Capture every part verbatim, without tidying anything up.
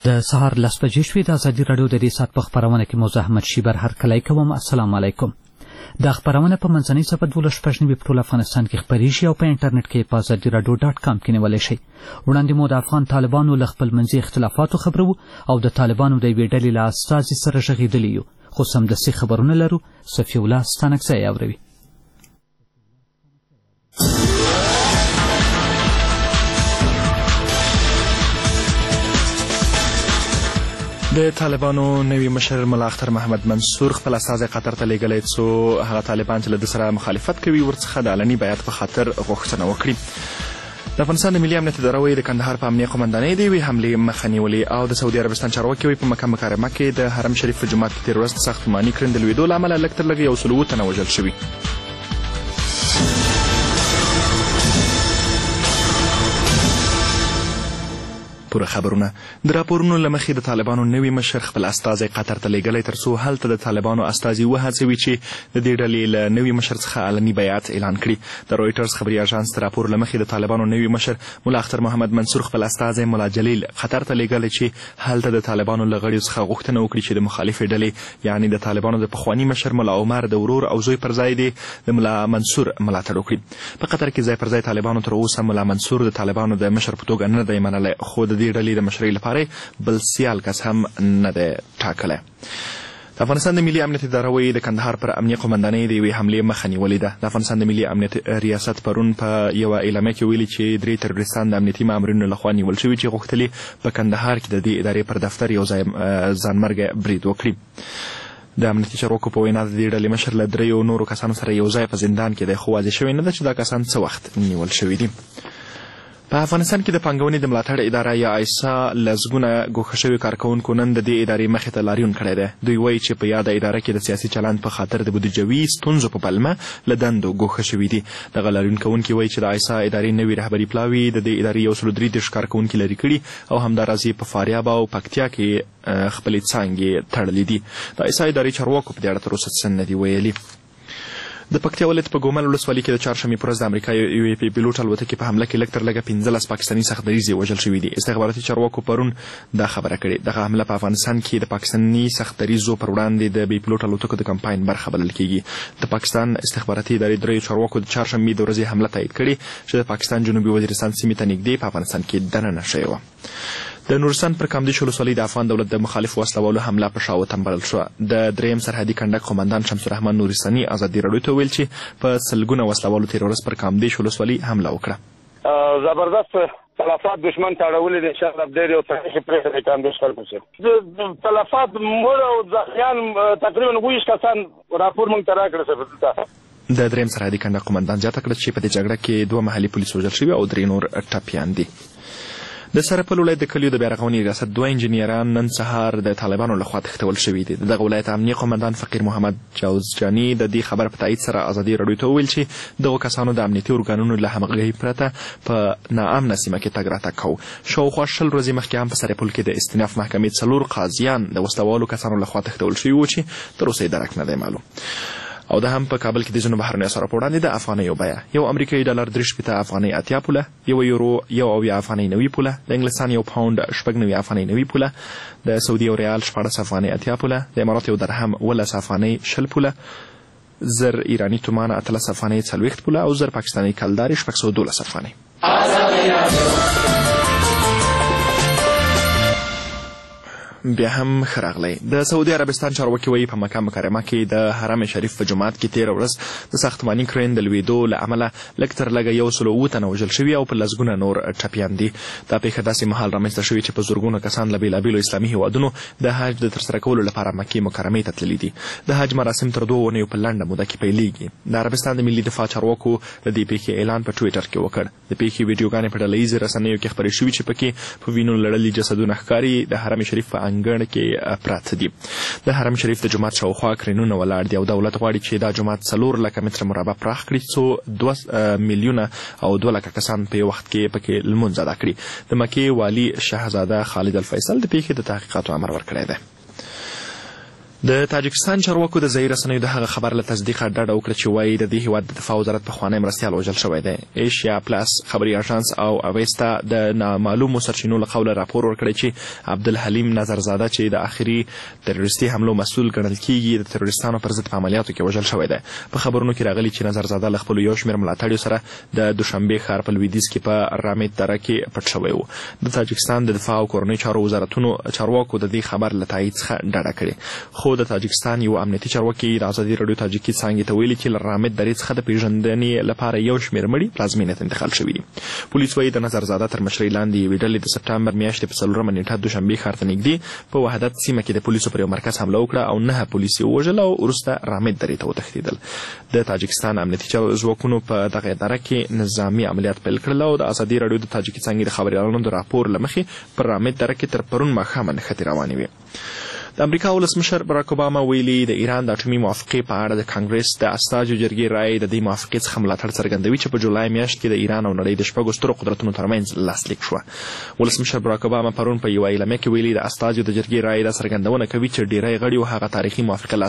د سهار لس بجې شوې. د ازادي راډیو د دې ساعت په خپرونه کې موضوع احمد شیبر هرکلی کوم. السلام علیکم. دا خپرونه په منځنۍ صفحه دولس شپږ نوي په ټول افغانستان کې خپریږي او په انټرنیټ کې په ازادي راډیو ډاټ کام کې نیولی شئ. وړاندې مو د افغان طالبانو له خپل منځي اختلافاتو خبرو او د طالبانو د یوې ډلې له استازي سره غږېدلي یو، خو سمدستي خبرونه لرو. صفي الله ستانکزی اورئ. د طالبانو نوي مشر ملا اختر محمد منصور خپل استازی قطر ته لیږلی څو هغه طالبان چې له ده سره مخالفت کوي ورڅخه د علني بیعت په خاطر غوښتنه وکړي. د افغانستان د ملي امنیت اداره د کندهار په امنیه قومندانۍ د یوې حملې مخه نیولې او د سعودي عربستان چارواکي وایي په مکه مکرمه کې د حرم شریف په جومات کې تېره ورځ د ساختماني کړنې د لوېدو له امله لږ تر لږه یو سل اووه تنه وژل شوي. پوره خبرونه د راپورونو له مخې د طالبانو نوي مشر خپل استازی قطر ته لیږلی تر څو هلته د طالبانو استازي وهڅوي چې د دې ډلې له نوي مشر څخه علني بیعت اعلان کړي. د رویټرز خبري اژانس د راپور له مخې د طالبانو نوي مشر ملا اختر محمد منصور خپل استازی ملا جلیل قطر ته لیږلی چې هلته د طالبانو له غړیو څخه غوښتنه وکړي چې د مخالفې ډلې یعنې د طالبانو د پخواني مشر ملا عمر د ورور او زوی پر ځای د ملا منصور ملاتړ وکړي. په قطر کې ځای پر ځای طالبانو تر اوسه ملا منصور د طالبانو د مشر په توګه نه دی منلی، خو د دې ډلې د مشرۍ لپاره بل سیال کس هم نه دی ټاکلی. د افغانستان د ملي امنیت اداره وایي د کندهار پر امنیه قومندانۍ د یوې حملې مخه نیولې ده. د افغانستان د ملي امنیت ریاست پرون په یوه اعلامیه کې ویلي چې درې تروریستان د امنیتي مامورینو لخوا نیول شوي چې غوښتلي په کندهار کې د دې ادارې پر دفتر یو ځای ځانمرګه برید وکړي. د امنیتي چارواکو په وینا د دې ډلې مشر له دریو نورو کسانو سره یو ځای په زندان کې دی، خو واضح شوی نه ده چې دا کسان څه وخت نیول شوي دي. په افغانستان کې د پانګونې د ملاتړ اداره یا ایسا لسګونه ګوښه شوي کارکوونکو نن د دې ادارې مخې ته لاریون کړی دی. دوی وایي چې په یاده اداره کې د سیاسي چلند په خاطر د بودیجوي ستونزو په پلمه له دندو ګوښه شوي دي. دغه لاریون کوونکي وایي چې د ایسا ادارې نوي رهبري پلاوي د دې ادارې یو سل درې دېرش کارکوونکي لرې کړي او همداراز یې په فاریاب او پکتیا کې خپلې څانګې تړلې دي. د ایسا ادارې چارواکو په دې اړه تر اوسه څه نه دي ویلي. د پکتیا ولایت په ګومل ولسوالۍ کې د چهارشنبې په ورځ د امریکا یوې پیلوټ الوتکې په حمله کې لږ تر لږه پنځلس پاکستاني سختدریځې وژل شوي دي. استخباراتي چارواکو پرون دا خبره کړې. دغه حمله په افغانستان کې د پاکستاني سختدریځو پر وړاندې د بې پیلوټ الوتکو د کمپاین برخه بلل کېږي. د پاکستان استخباراتي ادارې دریو چارواکو د چهارشنبې د ورځې حمله تایید کړې چې د پاکستان جنوبي وزیرستان سیمې ته نږدې په افغانستان کې دننه شوې وه. د نورستان پر کامدیش ولسوالۍ د افغان دولت د مخالف وسلوالو حمله په شا وتنبلل شوه. د دریم سرحدي کنډک قومندان شمس الرحمن نورستاني ازادي راډیو ته ویل چې په سلګونه وسلوالو تېره ورځ پر کامدیش ولسوالۍ حمله وکړه. زبردست تلفات دشمن ته اړولې دي. انشاءالله ډېرې او تاریخي پرېکړې د کامدیش خلکو سره تلفات مړ او زخمیان تقریبا اووه کسان راپور موږ ته راکړه. د دریم سرحدي کنډک قومندان زیاته کړه چې په دې جګړه کې دوه محلي پولیس وژل شوي او درې نور ټپیان دي. د سرپل ولایت د کلیو د بیارغونې ریاست دوه انجینیران نن سهار د طالبانو لخوا تښتول شوي دي. دغه ولایت امنیه قومندان فقیر محمد جوزجاني د دې خبر په تایید سره ازادي راډیو ته وویل چې دغو کسانو د امنیتي ارګانونو له همغږۍ پرته په ناامنه سیمه کې تګ راتګ کوو. شاوخوا شل ورځې مخکې هم په سرپل کې د استیناف محکمې څلور قاضیان د وسلوالو کسانو لخوا تښتول شوي وو چې تر اوسه یې درک نه دی معلوم. او ده هم په کابل کې د ځینو بهرنیو اسعارو په وړاندې د افغانیو بیه یو امریکایي ډالر درې شپېته افغانۍ اتیا پوله، یو یورو یو اویا افغانۍ نوي پوله، د انګلستان یو پاونډ شپږ نوي افغانۍ نوي پوله، د سعودي یو ریال شپاړس افغانۍ اتیا پوله، د امارات یو درهم اوولس افغانۍ شل پوله، زر ایراني تومان اتلس افغانۍ څلوېښت پوله او زر پاکستاني کلدارې شپږ سوه دولس افغانۍ. بیا هم ښه راغلی. د سعودي عربستان چارواکي وایي په مکه مکرمه کې د حرم شریف په جومات کې تېره ورځ د ساختماني کرین د لوېدو له امله لږ تر لږه یو سل اووه تنه وژل شوي او په لسګونه نور ټپیان دي. دا پیښه داسې مهال رامنځته شوې چې په زرګونو کسان له بېلابېلو اسلامي هېوادونو د حج د ترسره کولو لپاره مکې مکرمې ته تللي دي. د حج مراسم تر دوو اونیو په لنډه موده کې پیلېږي. د عربستان د ملي دفاع چارواکو د دې پیښې اعلان په ټویټر کې وکړ. د پیښې ویډیوګانې په ډله ییزې رسنیو کې خپرې شوي چې پکې په وینو لړلي جسدونه ښکاري. د حرم شریف په انګړ کې پراته دي. د حرم شریف د جومات شاوخوا کرینونه ولاړ دي او دولت غواړي چې دا جومات څلور لکه متره مربع پراخ کړي څو دوه میلیونه او دوه لکه کسان په یو وخت کې پکې لمونځ ادا کړي. د مکې والي شهزاده خالد الفیصل د پیښې د تحقیقاتو امر ورکړی دی. د تاجکستان چارواکو د ځایي رسنیو د هغه خبر له تصدیقه ډډه وکړه چې وایي د دې هیواد د دفاع وزارت پخوانی مرستیال وژل شوی دی. ایشیا پلس خبري اژانس او اویستا د نامعلومو سرچینو له قوله راپور ورکړی چې عبدالحلیم نظرزاده چې د آخري تروریستي حملو مسؤل ګڼل کیږي د تروریستانو پر ضد په عملیاتو کې وژل شوی دی. په خبرونو کې راغلي چې نظرزاده له خپلو یو شمېر ملاتړیو سره د دوشنبې ښار په لویدیځ کې په رامید دره کې پټ شوی و. د تاجکستان د دفاع او کورنۍ چارو وزارتونو چارواکو د دې خبر له تایید څخه ډډه کړې، خو د تاجکستان یو امنیتي چارواکي د ازادي راډیو تاجکي څانګې ته ویلي چې له رامید درې څخه د پیژندنې لپاره یو شمېر مړي پلازمینې ته انتقال شوي دي. پولیس وایي د نظرزاده تر مشرۍ لاندې یوې ډلې د سپټمبر میاشتې په څلورمه نیټه دوشنبې ښار ته نږدې په وحدت سیمه کې د پولیسو پر یو مرکز حمله وکړه او نهه پولیس یې ووژل او وروسته رامید درې ته وتښتېدل. د تاجکستان امنیتي ځواکونو په دغه اداره کې نظامي عملیات پیل کړل او د ازادي راډیو د تاجکي څانګې د خبریالانو د راپور له مخې پر رامید دره کې تر پرون ماښامه نښتې روانې وې. د امریکا ولسمشر براک اوباما ویلي د ایران د اټومي موافقې په اړه د کانګرس د استازو جرګې رایې د دې موافقې څخه ملاتړ څرګندوي چې په جولای میاشت کې د ایران او نړۍ د شپږو سترو قدرتونو ترمنځ لاسلیک شوه. ولسمشر براک اوباما پرون په یوه اعلامیه کې ویلي د استازو د جرګې رایې دا څرګندونه کوي چې ډیری غړیو هغه تاریخي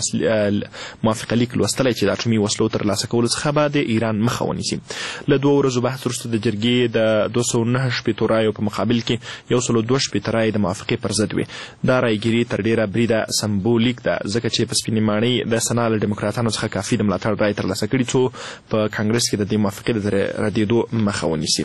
موافقه موافقه لیک لوستلی چې د اټومي وسلو ترلاسه کولو څخه به د ایران مخه ونیسي. له دوه ورځو بحث وروسته د جرګې د دوه سوه نهه شپېتو رایو په مقابل کې یو سل دوه شپېته رایې د موافقې پر ضد وې. دا رایګیري تر ډیره بریده سمبول لیک ده ځکه چې په سپینې ماڼۍ د سنا له ډیموکراتانو څخه کافي د ملاتړ رایې ترلاسه کړي څو په کانګرس کې د دې موافقې د ردېدو مخه ونیسي.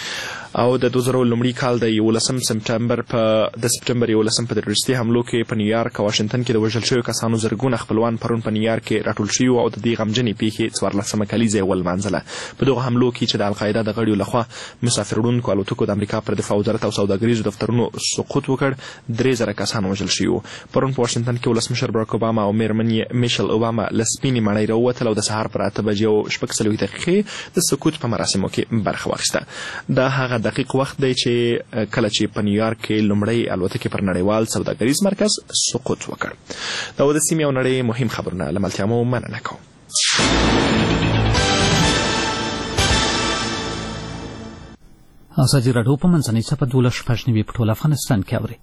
او د دوه زره لومړي کال د یولسم سپټمبر په د سپټمبر یولسم په تروریستي حملو کې په نیویارک او واشنګټن کې د وژل شویو کسانو زرګونه خپلوان پرون په نیویارک کې راټول شوي او د دې غمجنې پیښې څوارلسمه کلیزه یې ولمانځله. په دغو حملو کې چې د القاعده د غړیو لخوا مسافر وړونکو الوتکو د امریکا پر دفاع وزارت او سوداګریزو دفترونو سقوط وکړ، درې زره کسان وژل شوي وو. پرون په واشنګټن کې ولسمشر براک اوباما او میرمن یې میشل اوباما له سپینې ماڼۍ راووتل او د سهار پر اته بجې او شپږ څلوېښت دقیقې د سقوط په مراسمو کې برخه واخیسته. دا هغه دقیق وخت دی چې کله چې په نیویارک کې لومړی الوتکې پر نړیوال سوداګریز مرکز سقوط وکړ. دا د سیمې او نړۍ مهم خبرونه له ملتیا مو مننه کوم. ازادي راډیو په منځنۍ سپه دولس شپږ نوي په ټول افغانستان کې اوري.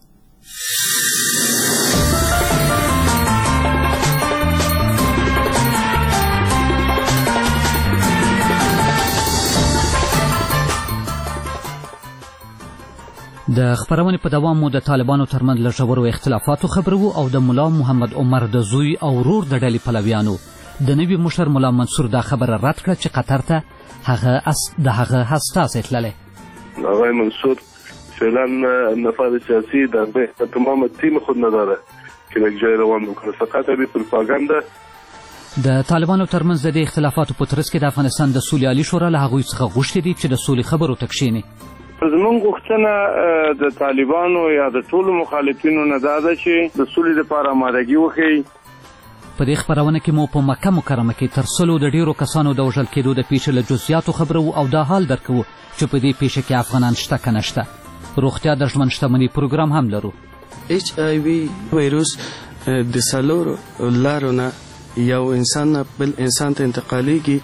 د خبرونې په دوام مو د طالبانو ترمنځ له ژورو اختلافاتو خبرو او د ملا محمد عمر د زوی او ورور د ډلې پلویانو د نوي مشر ملا منصور دا خبره رد کړه چې قطر ته هغه اس د هغه استازی تللی. آقای منصور فعلا نفاذ سیاسی در تمام تیم خود نداره که یک جای روان بکنه، فقط به پروپاگاندا. د طالبانو ترمنځ د دې اختلافاتو په ترڅ کې د افغانستان د سولې عالي شورا له هغوی څخه غوښتي دي چې د سولې خبرو ته کښېني. زمونږ غوښتنه د طالبانو یا د ټولو مخالفینو نه دا ده چې د سولې لپاره آمادګي وښیي. په دې خبرونه کې مو په مکه مکرمه کې تر سلو د ډیرو کسانو د وژل کېدو د پیښې له جزئیاتو خبرو او دا حال درکوو چې په دې پیښه کې افغانان شته که نشته. روغتیا د ژوند شتمنۍ پروګرام هم لرو. ایچ آی وي وایروس د څلورو لارو نه یو انسان نه بل انسان ته انتقالیږي.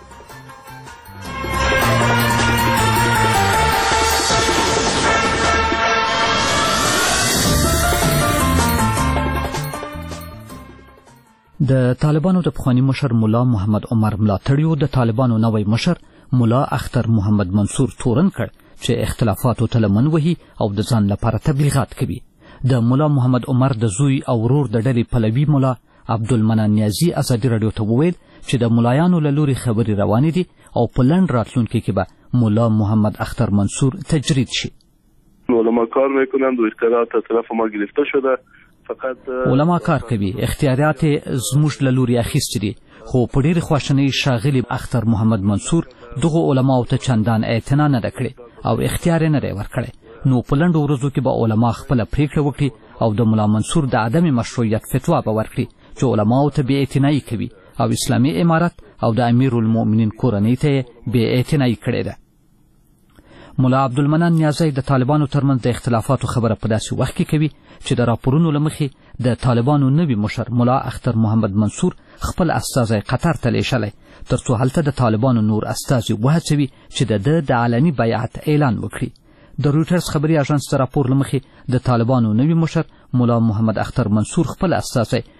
د طالبانو د پخواني مشر ملا محمد عمر ملاتړیو د طالبانو نوی مشر ملا اختر محمد منصور تورن کړ چې اختلافاتو ته لمن وهي او د ځان لپاره تبلیغات کوي. د ملا محمد عمر د زوی او ورور د ډلې پلوي ملا عبدالمنان نیازي ازادي راډیو ته وویل چې د ملایانو له لوري خبرې روانې دي او په لنډ راتلونکي کې به ملا محمد اختر منصور تجرید شي. علما کار میکنند و اختیارات از طرف ما گرفته شده. علما کار کوي، اختیارات زموږ له لوري اخیستي دي، خو په ډېرې خواشنۍ ښاغلي اختر محمد منصور دغو علماو ته چندان اعتنا نه ده کړې او اختیار یې نه دی ورکړی. نو په لنډو ورځو کې به علما خپله پریکړه وکړي او د ملا منصور د عدم مشروعیت فتوا به ورکړي چې علماو ته بې اعتنایي کوي او اسلامي امارت او د امیر المؤمنین کورنۍ ته یې بې اعتنایي کړې ده. ملا عبدالمنان نیازی د طالبانو ترمنځ د اختلافاتو خبره په داسې وخت کې کوي چې د راپورونو له مخې د طالبانو نوي مشر ملا اختر محمد منصور خپل استازی قطر ته لیږلی تر څو هلته د طالبانو نور استازي وهڅوي چې د ده د علني بیعت اعلان وکړي. د رویټرز خبري اژانس د راپور له مخې د طالبانو نوي مشر ملا محمد اختر منصور خپل استازی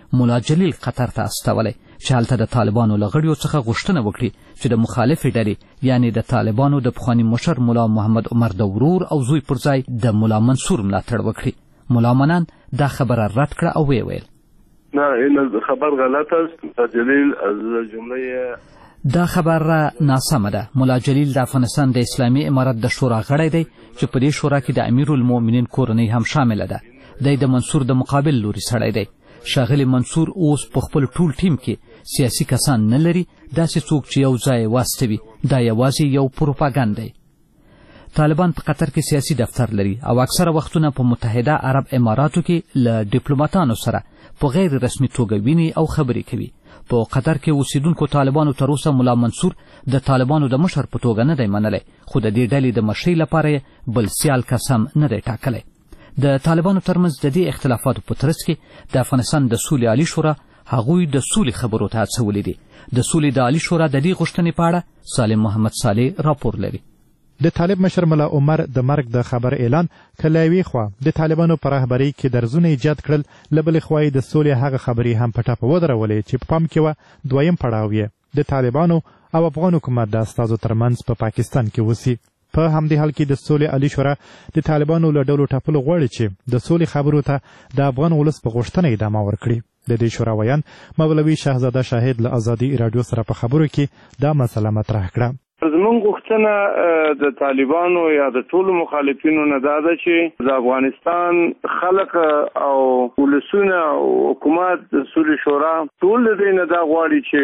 مولا جلیل قطر ته استولی چې هلته د طالبانو له غړیو څخه غوښتنه وکړي چې د مخالفې ډلې یعنې د طالبانو د پخواني مشر مولا محمد عمر د ورور او زوی پر ځای د مولا منصور ملاتړ وکړي. مولا منان دا خبره رد کړه او ویې ویل نه این خبر غلط است. جلیل از جمله دا خبره ناسمه ده. مولا جلیل د افغانستان د اسلامي امارت د شورا غړی دی چې په دې شورا کې د امیرالمؤمنین کورنۍ هم شامله ده. دی د منصور د مقابل لوري سړی دی. ښاغلی منصور اوس په خپل ټول ټیم کې سیاسي کسان نه لري، داسې څوک چې یو ځای واستوي. دا یوازې یو پروپاګند دی. طالبان په قطر کې سیاسي دفتر لري او اکثره وختونه په متحده عرب اماراتو کې له ډیپلوماتانو سره په غیر رسمي توګه ویني او خبرې کوي. په قطر کې اوسیدونکو طالبانو تر اوسه مولا منصور د طالبانو د مشر په توګه نه دی منلی، خو د دې ډلې د مشرۍ لپاره بل سیال کس هم نه دی ټاکلی. د طالبانو ترمنځ د دې اختلافاتو په ترڅ کې د افغانستان د سولې عالي شورا هغوی د سولې خبرو ته هڅولي دي. د سولې د عالي شورا د دې غوښتنې په اړه سالم محمد صالح راپور لري. د طالب مشر ملا عمر د مرګ د خبر اعلان کله یوې خوا د طالبانو په رهبرۍ کې درزونه ایجاد کړل، له بلې خوا یې د سولې هغه خبرې هم په ټاپه ودرولې چې په پام کې وه دویم پړاو یې د طالبانو او افغان حکومت د استازو ترمنځ په پا پاکستان کې وسي. په همدې حال کې د سولې عالي شورا د طالبانو له ډلو ټاپلو غواړي چې د سولې خبرو ته د افغان ولس په غوښتنه ادامه ورکړي. د دې شورا ویان مولوي شهزاده شاهد له ازادي راډیو سره په خبرو کې دا مسله مطرح کړه. زمونږ غوښتنه د طالبانو یا د ټولو مخالفینو نه دا ده چې د افغانستان خلک او ولسونه او حکومت د سولې شورا ټول د دې نه دا غواړي چې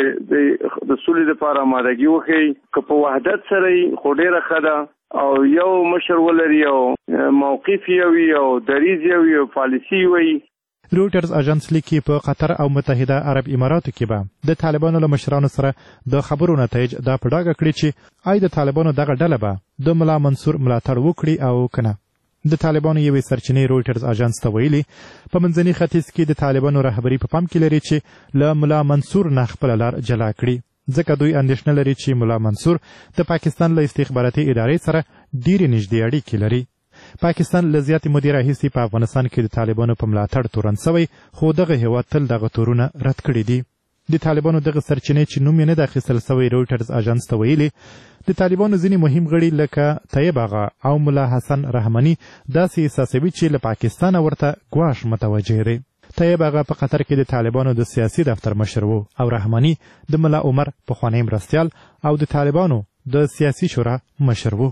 د سولې لپاره آمادګي وښیي، که په وحدت سره خو ډېره ښه ده او یو مشر ولري او موقف یو وي او دریځ یو وي او پالیسي وي. رویټرز اژانس لیکي په قطر او متحده عرب اماراتو کې به د طالبانو له مشرانو سره د خبرو نتایج دا په ډاګه کړي چې آیا د طالبانو دغه ډله به د ملا منصور ملاتړ وکړي او که نه. د طالبانو یوې سرچینې رویټرز اژانس ته ویلي په منځني ختیځ کې د طالبانو رهبري په پام کې لري چې له ملا منصور نه خپله لار جلا کړي، ځکه دوی اندېښنه لري چې ملا منصور د پاکستان له استخباراتي ادارې سره ډېرې نږدې اړیکې لري. پاکستان له زیاتې مودې راهیسې په افغانستان کې د طالبانو په ملاتړ تورن سوی، خو دغه هېواد تل دغه تورونه رد کړي دي. د طالبانو دغه سرچینې چې نوم یې نه ده اخیستل سوی رویټرز اژانس ته ویلي د طالبانو ځینې مهم غړي لکه طیب آغا او ملا حسن رحماني داسې احساسوي چې له پاکستانه ورته ګواښ متوجه دی. طیب آغا په قطر کې د طالبانو د سیاسي دفتر مشر و او رحماني د ملا عمر پخوانی مرستیال او د طالبانو د سیاسي شورا مشر و.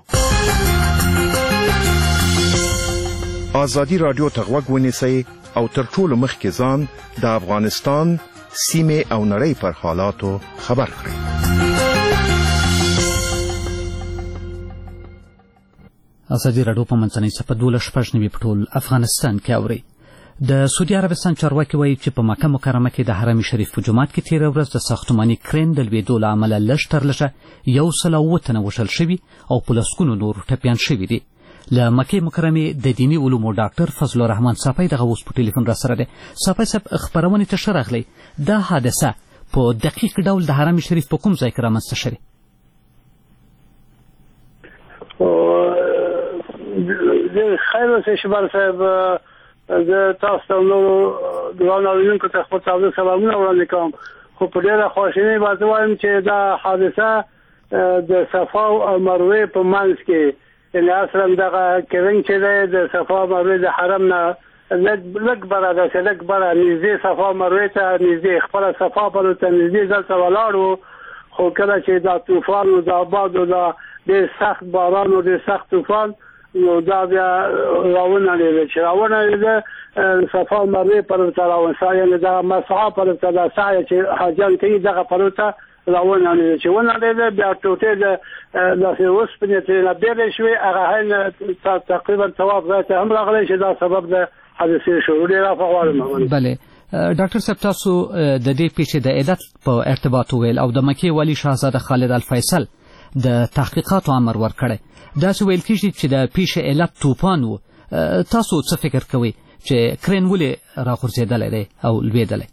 آزادی رادیو ته غوږ ونیسئ او تر ټولو مخکې ځان د افغانستان سیمې او نړۍ پر حالاتو خبر کړئ. آزادي راډیو په منځنۍ صفحه دولس شپږ نوي په ټول افغانستان کې اورئ. د سعودي عربستان چارواکي وایي چې په مکه مکرمه کې د حرم شریف په جومات کې تېره ورځ د ساختماني کرین د لوېدو له امله لږ تر لږه یو سل او اووه تنه وژل شوي او په لسګونو نور ټپیان شوي دي. له مکې مکرمې د دیني علومو ډاکټر فضل الرحمن صافی دغه اوس په ټلیفون را سره دی. صافی صاحب خپرونې ته ښه راغلی. دا حادثه په دقیق ډول د حرم شریف په کوم ځای کې رامنځته شوې؟ خیر اوسئ شبر صاحب، زه تاسو ته نورو ګرانو اورېدونکو ته خپل تازه سلامونه وړاندې کوم. خو په ډېره خواشینۍ به زه وایم چې دا حادثه د صفا او مروې په منځ کې یعنې اصلا دغه کرنګ چې دی د صفا مروې د حرم نه لږ بره داسې لږ بره نږدې صفا مروې ته نږدې خپله صفا بلو ته نږدې دلته ولاړ و. خو کله چې دا طوفان و دا باد و دا ډېر سخت باران و ډېر سخت طوفان نو دا بیا راونړېده چې راونړېده صفا مروې پلو ته راونسا یعنې دغه مسعی پلو ته دا سعی چې حاجیان کوي دغه پلو ته راونړېده چې ونړېده بیا ټوټې د داسې اوسپنې ترېنه بېلې شوې هغه هین تقریبا طواف ځای ته هم راغلی چې دا سبب د حادثې شو. ډېر عفو غواړم. بلې ډاکټر صاحب تاسو د دې پیښې د علت په ارتباط وویل او د مکې والي شهزاده خالد الفیصل د تحقیقاتو امر ورکړی. داسې ویل کېږي چې د پیښې علت طوفان و. تاسو څه فکر کوئ چې کرین ولې راغورځېدلی دی او لوېدلی؟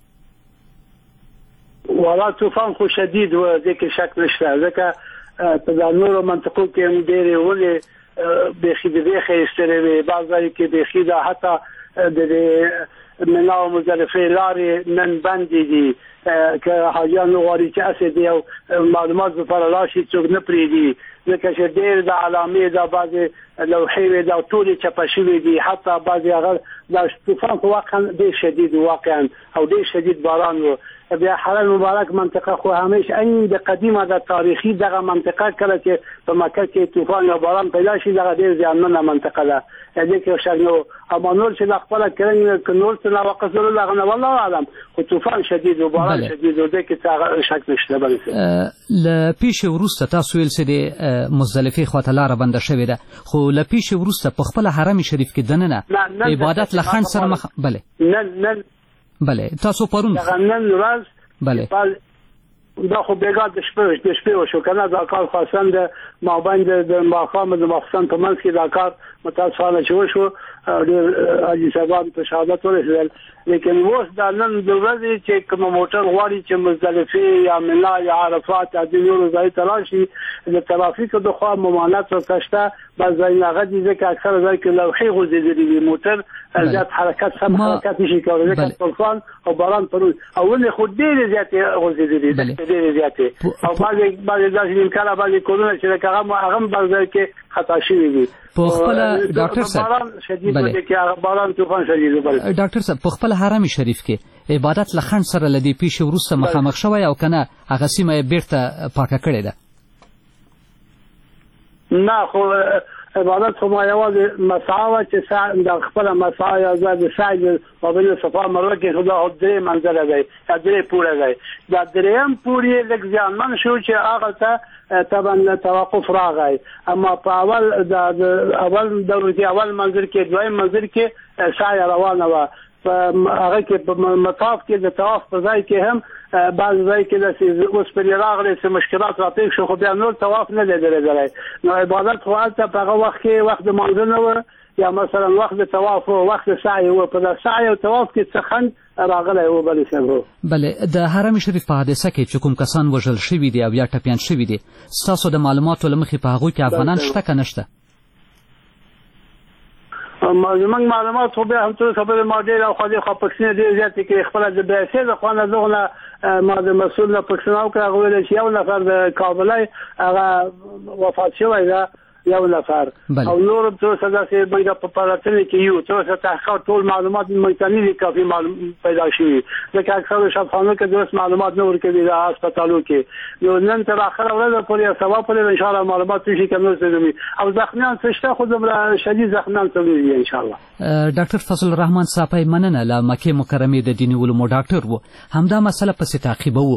والا طوفان خو شدید و، دې کې شک نشته، ځکه په دا نورو منطقو کې هم ډېرې ونې بیخي د بیخې ایستلې وې، بعض ځای کې بیخي دا حتی د منا او مزدلفه لارې نن بندې دي که حاجیان غواړي چې اسې دی او معلومات لپاره راشي څوک نه پرېږدي ځکه چې ډېر د علامې دا بعضې لوحې وې دا ټولې چپه شوې دي حتی بعضې هغه دا طوفان په واقعا ډېر شدید واقعا او ډېر شدید باران و بیا حرم مبارک منطقه خو همیشه این د قدیمه د تاریخي دغه منطقه کله چې په مکه کې طوفان یا باران پیدا شي دغه ډېر زیانمنه منطقه ده دې کې شک نو اما نور چې د خپله کرنې که نور څه ناوقف ضرور هغه نه والله اعلم خو طوفان شدید و باران شدید و دې کې څه شک نشته بلې له پیښې وروسته تاسو ویل چې د مزدلفې خواته لاره بنده شوې ده خو له پیښې وروسته په خپله حرم شریف کې دننه عبادت له خنډ سره مخ بلې نن نن بله تاسو پرون نن ورځ بله دا خو بیګا د شپې د شپې وشو کنه دا کار خاصن د مابین د ماقام د مخصن په منځ کې دا کار متاسفانه شو شو ډېر حاجي صاحب په شهادت ورسېدل لیکن اوس دا نن د ورځې چې کوم موټر غواړي چې مزدلفه یا منا یا عرفات یا د نورو ځای ته راشي د ترافیکو د خوا ممانعت ورته بعض ځایونه هغه دي ځکه اکثره ځای کې لوحې غځېدلې دي موټر زیات حرکت سم حرکت نشي کولی ځکه طوفان او باران پرون او ولې خو ډېرې زیاتې غځېدلې دي ډېرې زیاتې او بعضې بعضې داسې امکانه بعضې کورونه چې هغه هغه هم بعض ځای کې خطا شوي دي په خپله ډاکټر صاحب باران طوفان شدید ډاکټر صاحب په خپل حرم شریف کې عبادت له خنډ سره له دې پیښې وروسته مخامخ شوی او که نه هغه سیمه یې بېرته پاکه کړې ده نه خو عبادت خو ما یوازې مسعی وه چې د خپله مسعی یا د سعی مابین صفا مروه کې خو دا درې منظره دی یا درې پوړه دی دا درېیم پوړ یې لږ زیانمن شو چې هغه ته طبعا توقف راغی اما په اول د اول دور کې اول منظر کې دویم منظر کې سعی روانه وه په هغه کې په مطاف کې د طواف په ځای کې هم بعض ځای کې داسې اوس پرې راغلی چې مشکلات راپېښ شو خو بیا نور طواف نه دی درېدلی نو عبادت خو هلته په هغه وخت کې وخت د مانځه نه وه یا مثلا وخت د طواف و وخت د سعی و په د سعی او طواف کې څه خنډ راغلی و بلې صاحب بلې د حرم شریف په حادثه کې چې کوم کسان وژل شوي دي او یا ټپیان شوي دي ستاسو د معلوماتو له مخې په هغوی کې افغانان شته که نشته زموږ معلومات خو بیا همطور خبرې ما ډېر او خالي خوا پکسینه ډېر زیاتې کړې خپله د بیاسې د خوا نه دغه نه ما د مسؤل نه پکسینه وکړه هغه ویل چې یو نفر د کابلی هغه وفات شوی ده یو نفر او نور تر څه داسې موږ په پلټنې کې یو تر څه تحقیقات ټول معلومات موږ ته نه دي کافي پیدا شوي ځکه اکثرو شفاخانو کې درست معلومات نه ورکوي د هسپتالو کې نو نن تر آخره ورځ پورې یا سبا پورې انشاءالله معلومات شي که نور څه او زخمیان څه شته خو دومره شدید زخمیان څه دي انشاءالله ډاکټر فضل الرحمن صاحب مننه له مکې مکرمې د دیني علومو ډاکټر و همدا مسله پسې تعقیبوو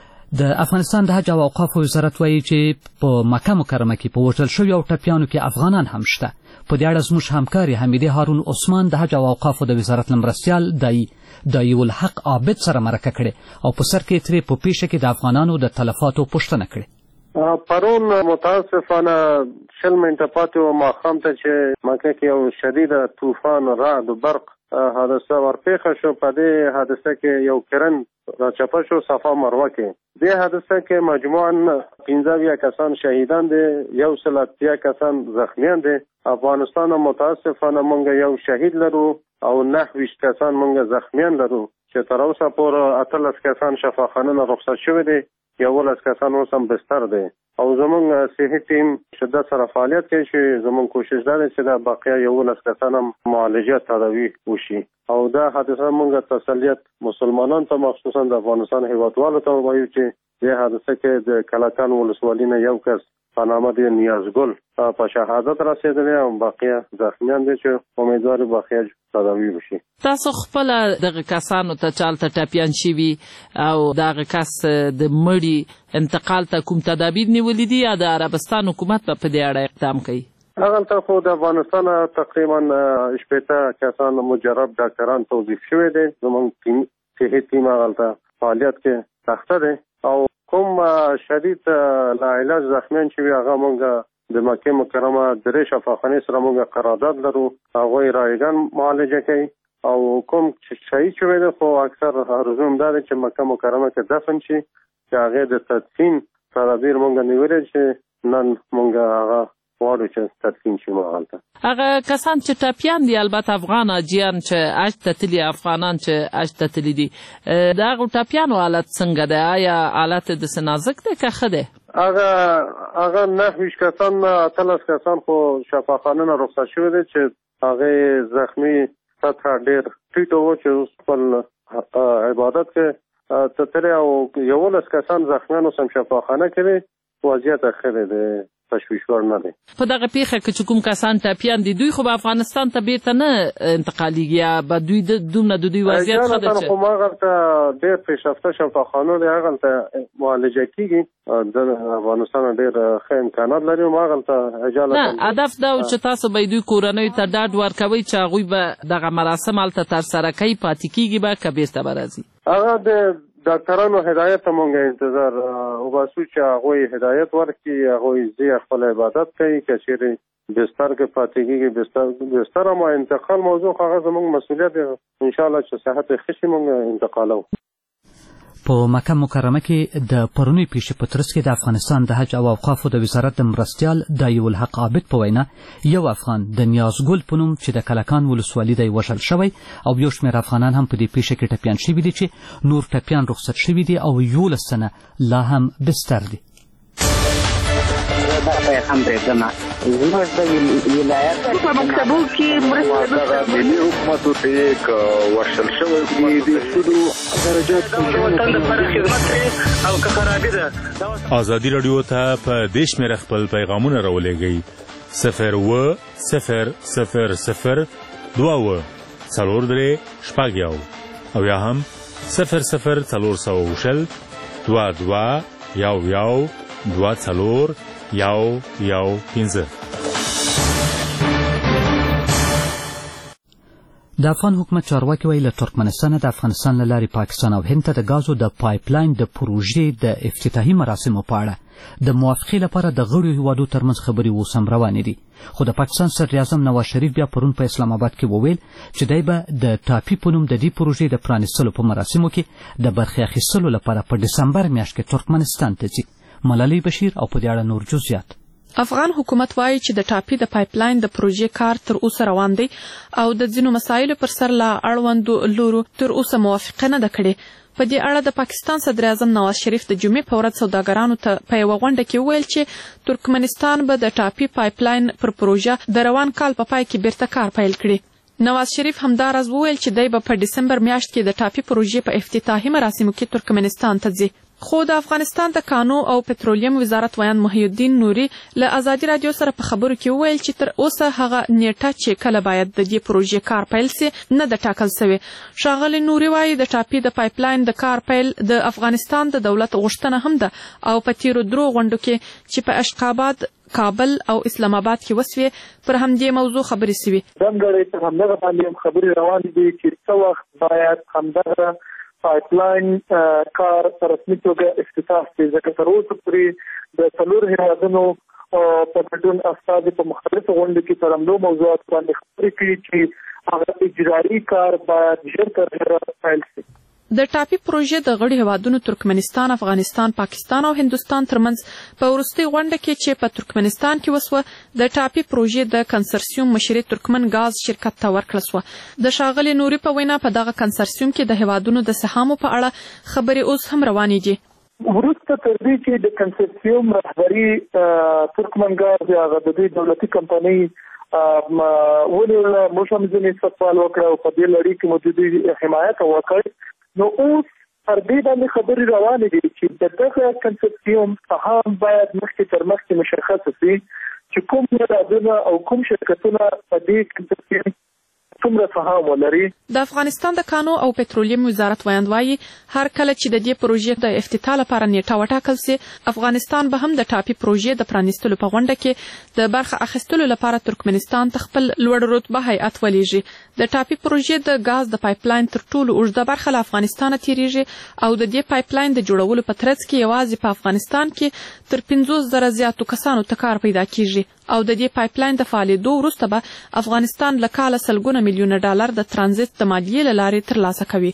د افغانستان د حج او اوقافو وزارت وایي چې په مکه مکرمه کې په وژل شویو او ټپیانو کې افغانان هم شته په دې اړه زموږ همکار حمیدې هارون عثمان د حج او اوقافو د وزارت له مرستیال دایي دایي الحق عابد سره مرکه کړې او په سر کې ترې په پیښه کې د افغانانو د تلفاتو پوښتنه کړې پرون متاسفانه شل منټه پاتې وه ماښام ته چې مکه کې یو شدیده طوفان رعد برق حادثه ورپېښه شو په دې حادثه کې یو کرن راچپه شو صفا مروه کې دې حادثه کې مجموعاً پنځه اویا کسان شهیدان دي یو سل اتیا کسان زخمیان دي افغانستان متاسفانه مونږ یو شهید لرو او نهه ویشت کسان مونږ زخمیان لرو چې تر اوسه پورې اتلس کسان شفاخانه نه رخصت شوي دي یولس کسان اوس هم بستر دی او زمونږ صحي ټیم شدت سره فعالیت کوي چې زمونږ کوشش دا دی چې دا بقیه یولس کسان هم معالجه تداوي وشي او دا حادثه مونږ تسلیت مسلمانان ته مخصوصا د افغانستان هیوادوالو ته وایو چې دې حادثه کې د کلکان ولسوالۍ نه یو کس په نامه د نیازګل په شهادت رسېدلی او بقیه زخمیان دي چې امیدوار بقیه تداوي وشي. تاسو خپل دغه کسانو ته چالته ټپیان شوي او دغه کس د مړي انتقال ته کوم تدابیر نیولي دي یا د عربستان حکومت په دې اړه اقدام کوي؟ هغلته خو د افغانستان تقریبا شپېته کسان مجرب ډاکټران توظیف شوي دي زموږ صحي ټیم هغلته فعالیت کې سخته دی او کوم شدید لا علاج زخمیان چې وي هغه مونږ د مکې مکرمه درې شفاخانې سره مونږ قرارداد لرو هغوی رایګان معالجه کوي او کوم شهید شوی دی خو اکثر آرزو هم دا دی چې مکه مکرمه کې دفن شي چې هغې د تدفین تدابیر مونږ نیولي چې نن مونږ هغه غواړو چې تدفین شي مهالته. هغه کسان چې ټپیان دي البته افغان حاجیان چې حج ته تللي افغانان چې حج ته تللي دي د هغو ټپیانو حالت څنګه دی؟ آیا حالت داسې نازک دی که ښه دی؟ هغه هغه نهه ویشت کسان اتلس کسان خو شفاخانه نه رخصت شوي دي چې هغې زخمي سطحه ډېر ټیټه وه چې اوس خپل عبادت کې تتلې او یولس کسان زخمیان اوس هم شفاخانه کې دي، وضعیت ښه دی، د تشویش وړ نه دی. په دغه پیښه کې چې کوم کسان ټپیان دي دوی خو به افغانستان ته بیرته نه انتقالیږي یا به دوی دومره د دوی وضعیت ښه ده چې خو هغلته ډېر پیشرفته شفاخانو دی، هغلته معالجه کېږي، د افغانستان ډېر ښه امکانات لري، هغلته اجازه نه هدف دا و چې تاسو به دوی کورنیو ته ډاډ ورکوئ چې هغوی به دغه مراسم هلته ترسره کوي، پاتې کېږي به که بیرته به راځي؟ هغه د ډاکټرانو هدایت ته مونږ انتظار وباسو چې هغوی هدایت ورکړي، هغوی ځي خپل عبادت کوي، که چېرې بستر کې پاتې کېږي بستر بستر اما انتقال موضوع هغه زموږ مسؤلیت دی، انشاءالله چې صحت یې ښه شي مونږ انتقالوو. په مکه مکرمه کې د پرونی پیښې په ترڅ کې د افغانستان د حج او اوقافو د وزارت د مرستیال دایو الحق عابد په وینا یو افغان د نیازګل په نوم چې د کلکان ولسوالي دی وژل شوی او یو شمېر افغانان هم په دې پیښه کې ټپیان شوي دي چې نور ټپیان رخصت شوي دي او یولس تنه لا هم بستر دي. هم درېږمه زموږ د ولایت په مکتبو کې مرسته ملي حکومتو ته یې که ورشل شوی دي د سودو درجات د وطن لپاره خدمت کوي او که خرابي ده. ازادي راډیو ته په دې شمېره خپل پیغامونه راولېږئ صفر اووه صفر صفر صفر دوه اووه څلور درې شپږ یو او یا هم صفر صفر څلور سوه شل دوه دوه یو یو دوه څلور یو یو پنځه. د افغان حکومت چارواکي وایي له ترکمنستان د افغانستان له لارې پاکستان او هند ته د ګازو د پایپ لاین د پروژې د افتتاحي مراسمو په اړه د موافقې لپاره د غړو هیوادو ترمنځ خبرې اوس هم روانې دي، خو د پاکستان صدر اعظم نواز شریف بیا پرون په اسلام آباد کې وویل چې دی به د ټاپي په نوم د دې پروژې د پرانیستلو په مراسمو کې د برخې اخیستلو لپاره په ډسمبر میاشت کې ترکمنستان ته ځي. ملالۍ بشیر او په دې اړه نور جزئیات. افغان حکومت وایي چې د ټاپي د پایپ لاین د پروژې کار تر اوسه روان دی او د ځینو مسایلو پر سر لا اړوندو لورو تر اوسه موافقه نه ده کړې. په دې اړه د پاکستان صدر اعظم نواز شریف د جمعې په ورځ سوداګرانو ته په یوه غونډه کې وویل چې ترکمنستان به د ټاپي پایپ لاین پر پروژه د روان کال په پای کې بیرته کار پیل کړي. نواز شریف همداراز وویل چې دی به په ډسمبر میاشت کې د ټاپي پروژې په افتتاحي مراسمو کې ترکمنستان ته ځي. خو د افغانستان د کانو او پټرولیم وزارت ویان محی الدین نوري له ازادي راډیو سره په خبرو کې وویل چې تر اوسه هغه نیټه چې کله باید د دې پروژې کار پیل سي نه د ټاکل سوی. ښاغلی نوري وایي د ټاپي د پایپ لاین د کار پیل د افغانستان د دولت غوښتنه هم ده او په تیرو درو غونډو کې چې په اشقاباد کابل او اسلام آباد کې وسوي پر همدې موضوع خبرې سوي. دمګړې ته همدغه باندې خبرې روانې دي چې څه وخت باید همدغه پایپ لاین کار په رسمي توګه افتتاح شي، ځکه تر اوسه پورې د څلورو هېوادونو په ګډون استازي په مختلفو غونډو کې پر همدو موضوعاتو باندې خبرې کړي چې هغه اجرایي کار باید ژر تر ژره پیل شي. د ټاپي پروژې د غړي هیوادونو ترکمنستان، افغانستان، پاکستان او هندوستان ترمنځ په وروستۍ غونډه کې چې په ترکمنستان کې وسوه د ټاپي پروژې د کنسرسیوم مشري ترکمن غاز شرکت ته ورکړل سوه. د ښاغلي نوري په وینا په دغه کنسرسیوم کې د هیوادونو د سهامو په اړه خبرې اوس هم روانې دي. وروسته تر دې چې د کنسرسیوم رهبري ترکمن غاز هغه د دې دولتي کمپنۍ ونیوله، موږ هم ځینې سوال وکړه او په دې لړۍ کې مو د دوی حمایت وکړ. نو اوس پر دې باندې خبرې روانې دي چې د دغه کنسرسیوم سهام باید مخکې تر مخکې مشخص شي چې کوم هیوادونه او کوم شرکتونه په دې کنسرسیوم څومره سهام ولري. د افغانستان د کانو او پټرولیم وزارت ویاند وایي هر کله چې د دې پروژې د افتتاح لپاره نیټه وټاکل سي افغانستان به هم د ټاپي پروژې د پرانیستلو په غونډه کې د برخه اخیستلو لپاره ترکمنستان ته خپل لوړ رتبه هیئت ولېږي. د ټاپي پروژې د غاز د پایپ لاین تر ټولو اوږده برخه له افغانستانه تیریږي او د دې پایپ لاین د جوړولو په ترڅ کې یوازې په افغانستان کې تر پنځوس زره زیاتو کسانو ته کار پیدا کیږي او د دې پایپ لاین د فعالیدو وروسته به افغانستان له کاله سلګونه میلیونه ډالر د ترانزیت د مالیې له لارې ترلاسه کوي.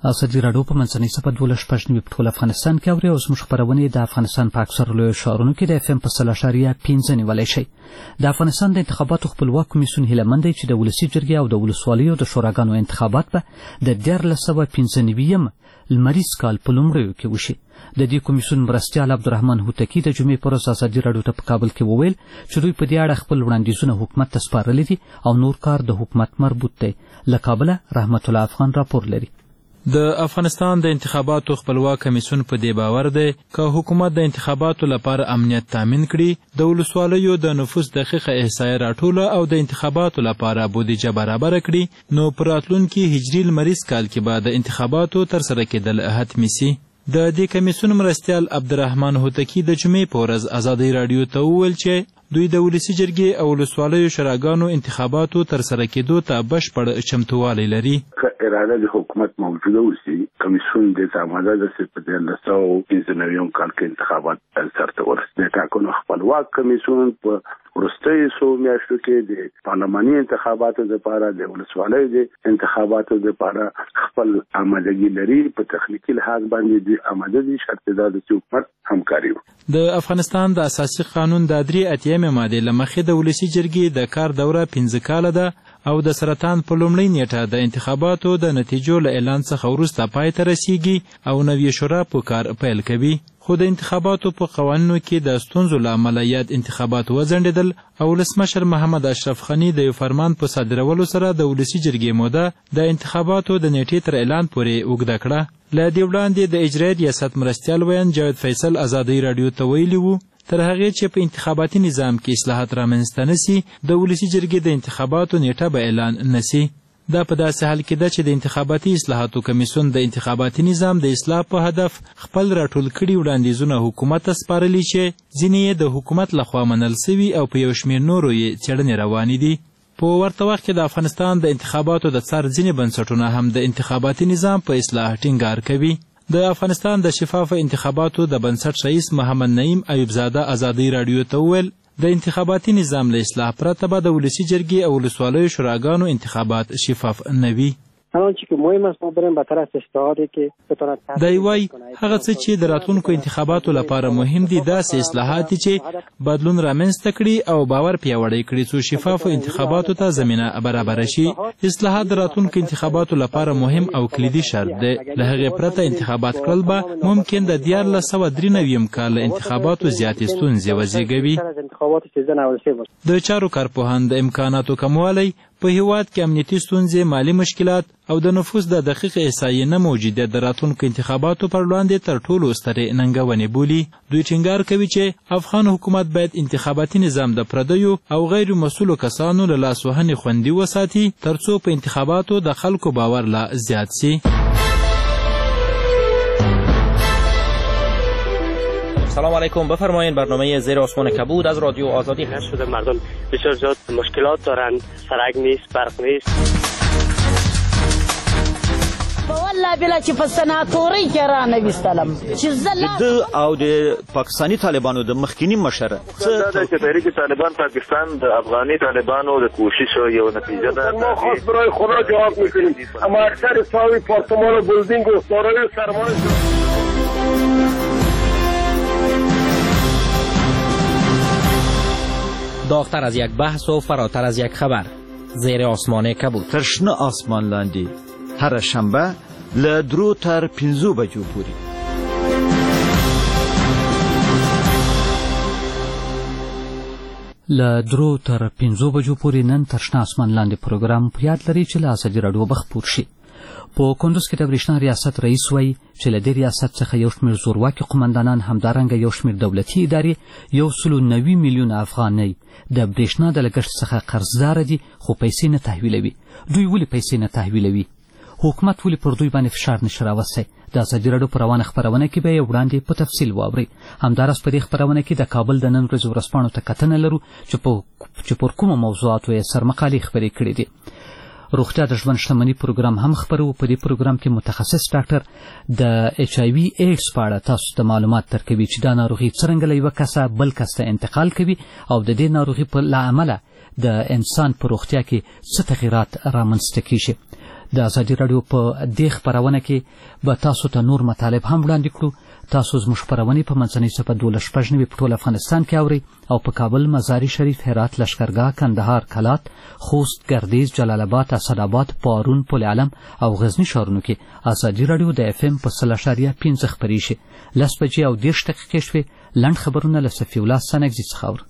ازادي راډیو په منځنۍ سپه دولس شپږ نوي په ټول افغانستان کې اوري او زموږ خپرونې د افغانستان په اکثرو لویو ښارونو کې د اف ام په سل اعشاریه پنځه نیولی شئ. د افغانستان د انتخاباتو خپلواک کمیسیون هیله مند دی چې د ولسي جرګې او د ولسوالیو د شوراګانو انتخابات به د دیارلس سوه پنځه نوي لمریز کال په لومړیو کې وشي. د دې کمیسیون مرستیال عبدالرحمن هوتکی د جمعې پر ورځ ازادي راډیو ته په کابل کې وویل چې دوی په دې اړه خپل وړاندیزونه حکومت ته سپارلي دي او نور کار د حکومت مربوط دی. له کابله رحمت الله افغان راپور لري. د افغانستان د انتخاباتو خپلواک کمیسیون په دې باور دی که حکومت د انتخاباتو لپاره امنیت تامین کړي، د ولسوالیو د نفوس دقیقه احصایه راټوله او د انتخاباتو لپاره بودیجه برابره کړي، نو په راتلونکي هجري لمریز کال کې به د انتخاباتو ترسره کېدل حتمي سي. د دې کمیسیون مرستیال عبدالرحمن هوتکی د جمعې په ورځ ازادي راډیو ته وویل چې دوی د ولسي جرګې او ولسوالیو شوراګانو انتخاباتو ترسره کېدو ته بشپړ چمتووالی لري. که اراده د حکومت موجوده اوسي، کمیسیون دې ته آماده ده چې په دیارلس سوه پنځه نوي کال کې انتخابات سرته ورسوي. د ټاکنو خپلواک کمیسیون په وروستیو څو میاشتو کې د پارلماني انتخاباتو لپاره د ولسوالیو د انتخاباتو لپاره خپل آمادګي لري. په تخنیکي لحاظ باندې دوی آماده دي، شرط دا ده چې حکومت همکاري وکړي. د افغانستان د اساسي قانون د درې اتیایم مادې له مخې د ولسي جرګې د کار دوره پنځه کاله ده او د سرطان په لومړۍ نیټه د انتخاباتو د نتیجو له اعلان څخه وروسته پای ته رسیږي او نوې شورا په کار پیل کوي. خو د انتخاباتو په قوانینو کې د ستونزو له امله یاد انتخابات وځنډېدل او ولسمشر محمد اشرف غني د یو فرمان په صادرولو سره د ولسي جرګې موده د انتخاباتو د نیټې تر اعلان پورې اوږده کړه. له دې وړاندې د اجرایي ریاست مرستیال ویان جاوید فیصل ازادي راډیو ته ویلي وو تر هغې چې په انتخاباتي نظام کې اصلاحات رامنځته نه سي، د ولسي جرګې د انتخاباتو نیټه به اعلان نه سي. دا په داسې حال کې ده چې د انتخاباتي اصلاحاتو کمیسیون د انتخاباتي نظام د اصلاح په هدف خپل راټول کړي وړاندیزونه حکومت ته سپارلي چې ځینې یې د حکومت لخوا منل سوي او په یو شمېر نورو یې څېړنې روانې دي. په ورته وخت کې د افغانستان د انتخاباتو د څار ځینې بنسټونه هم د انتخاباتي نظام په اصلاح ټینګار کوي. د افغانستان د شفافه انتخاباتو د بنسټ رئیس محمد نعیم ایوبزاده ازادي راډیو ته وویل د انتخاباتي نظام له اصلاح پرته به د ولسي جرګې او ولسوالیو شوراګانو انتخابات شفاف نه وي. دی وایي هغه څه چې د راتلونکو انتخاباتو لپاره مهم دي داسې اصلاحات دي چې بدلون رامنځته کړي او باور پیاوړی کړي څو شفافو انتخاباتو ته زمینه برابره شي. اصلاحات د راتلونکو انتخاباتو لپاره مهم او کلیدي شرط دی. له هغې پرته انتخابات کړل به ممکن د دیارلس سوه درې نوي کال له انتخاباتو زیاتې ستونزې وزېږوي. د چارو کارپوهان د امکاناتو کموالی، په هیواد کې امنیتي ستونزې، مالي مشکلات او د نفوس د دقیق احصایې نه موجودیت د راتلونکو انتخاباتو پر وړاندې تر ټولو سترې ننګونې بولي. دوی ټینګار کوي چې افغان حکومت باید انتخاباتي نظام د پردیو او غیر مسؤلو کسانو له لاسوهنې خوندي وساتي ترڅو په انتخاباتو د خلکو باور لا زیات سي. سلام علیکم، بفرمایید. برنامه زیر آسمان کبود از رادیو آزادی هست. شده مردم بسیار زیاد مشکلات دارند، سرک نیست، برق نیست. والله بلا چې په سناتورۍ کې رانویستلم چې زه د او د پاکستاني طالبانو د مخکینی مشر دا د تحریک طالبان پاکستان د افغاني طالبانو د کوشش یو نتیجه ده. ما خاص برای خدا جواب میکنیم، اما اکثر ساوی پارتمان و بلدینگ و سارای سرمایه داغتر از یک بحث و فراتر از یک خبر. زیر آسمان کبود. تر شنه آسمان لاندې هر شنبه له درو تر پنځو بجو پورې. له درو تر پنځو بجو پورې نن تر شنه آسمان لاندې پروګرام په یاد لري چې له ازادي راډیو به خپور شي. په کندوز کې د برېښنا ریاست رئیس وایي چې له دې ریاست څخه یو شمېر زورواکي قمندانان همدارنګه یو شمېر دولتي ادارې یو سلو نوي میلیونه افغانۍ د برېښنا د لګښت څخه قرضداره دي خو پیسې نه تحویلوي. دوی ولې پیسې نه تحویلوي؟ حکومت ولې پر دوی باندې فشار نشي راوستی؟ د ازادي راډیو په روانه خپرونه کې به یې وړاندې په تفصیل واورئ. همداراز په دې خپرونه کې د کابل د نن ورځې ورځپاڼو ته کتنه لرو چې پر کومو موضوعاتو یې سرمقالې خپرې کړې دي. روغتیا د ژوند شتمنۍ پروګرام هم خپرو. په دې پروګرام کې متخصص ډاکټر د ایچ آی وي ایډز په اړه تاسو ته معلومات درکوي چې دا ناروغي څرنګه له یوه کسه بل کس ته انتقال کوي او د دې ناروغي په له امله د انسان په روغتیا کې څه تغیرات رامنځته کیږي. د ازادي راډیو په دې خپرونه کې به تاسو ته نور مطالب هم وړاندې کړو. تاسو زموږ خپرونې په منځنۍ صفحه دولس شپږ نوي په ټول افغانستان کې اورئ او په کابل، مزار شریف، هرات، لشکرګاه، کندهار، کلات، خوست، ګردیز، جلال آباد، اسداباد، پارون، پل علم او غزنی ښارونو کې ازادي راډیو د اف ام په سل اشاریه پنځه خپرې شي. لس بجې او دېرش دقیقې شوې. لنډ خبرونه له صفي الله سنګزي څخه اورو.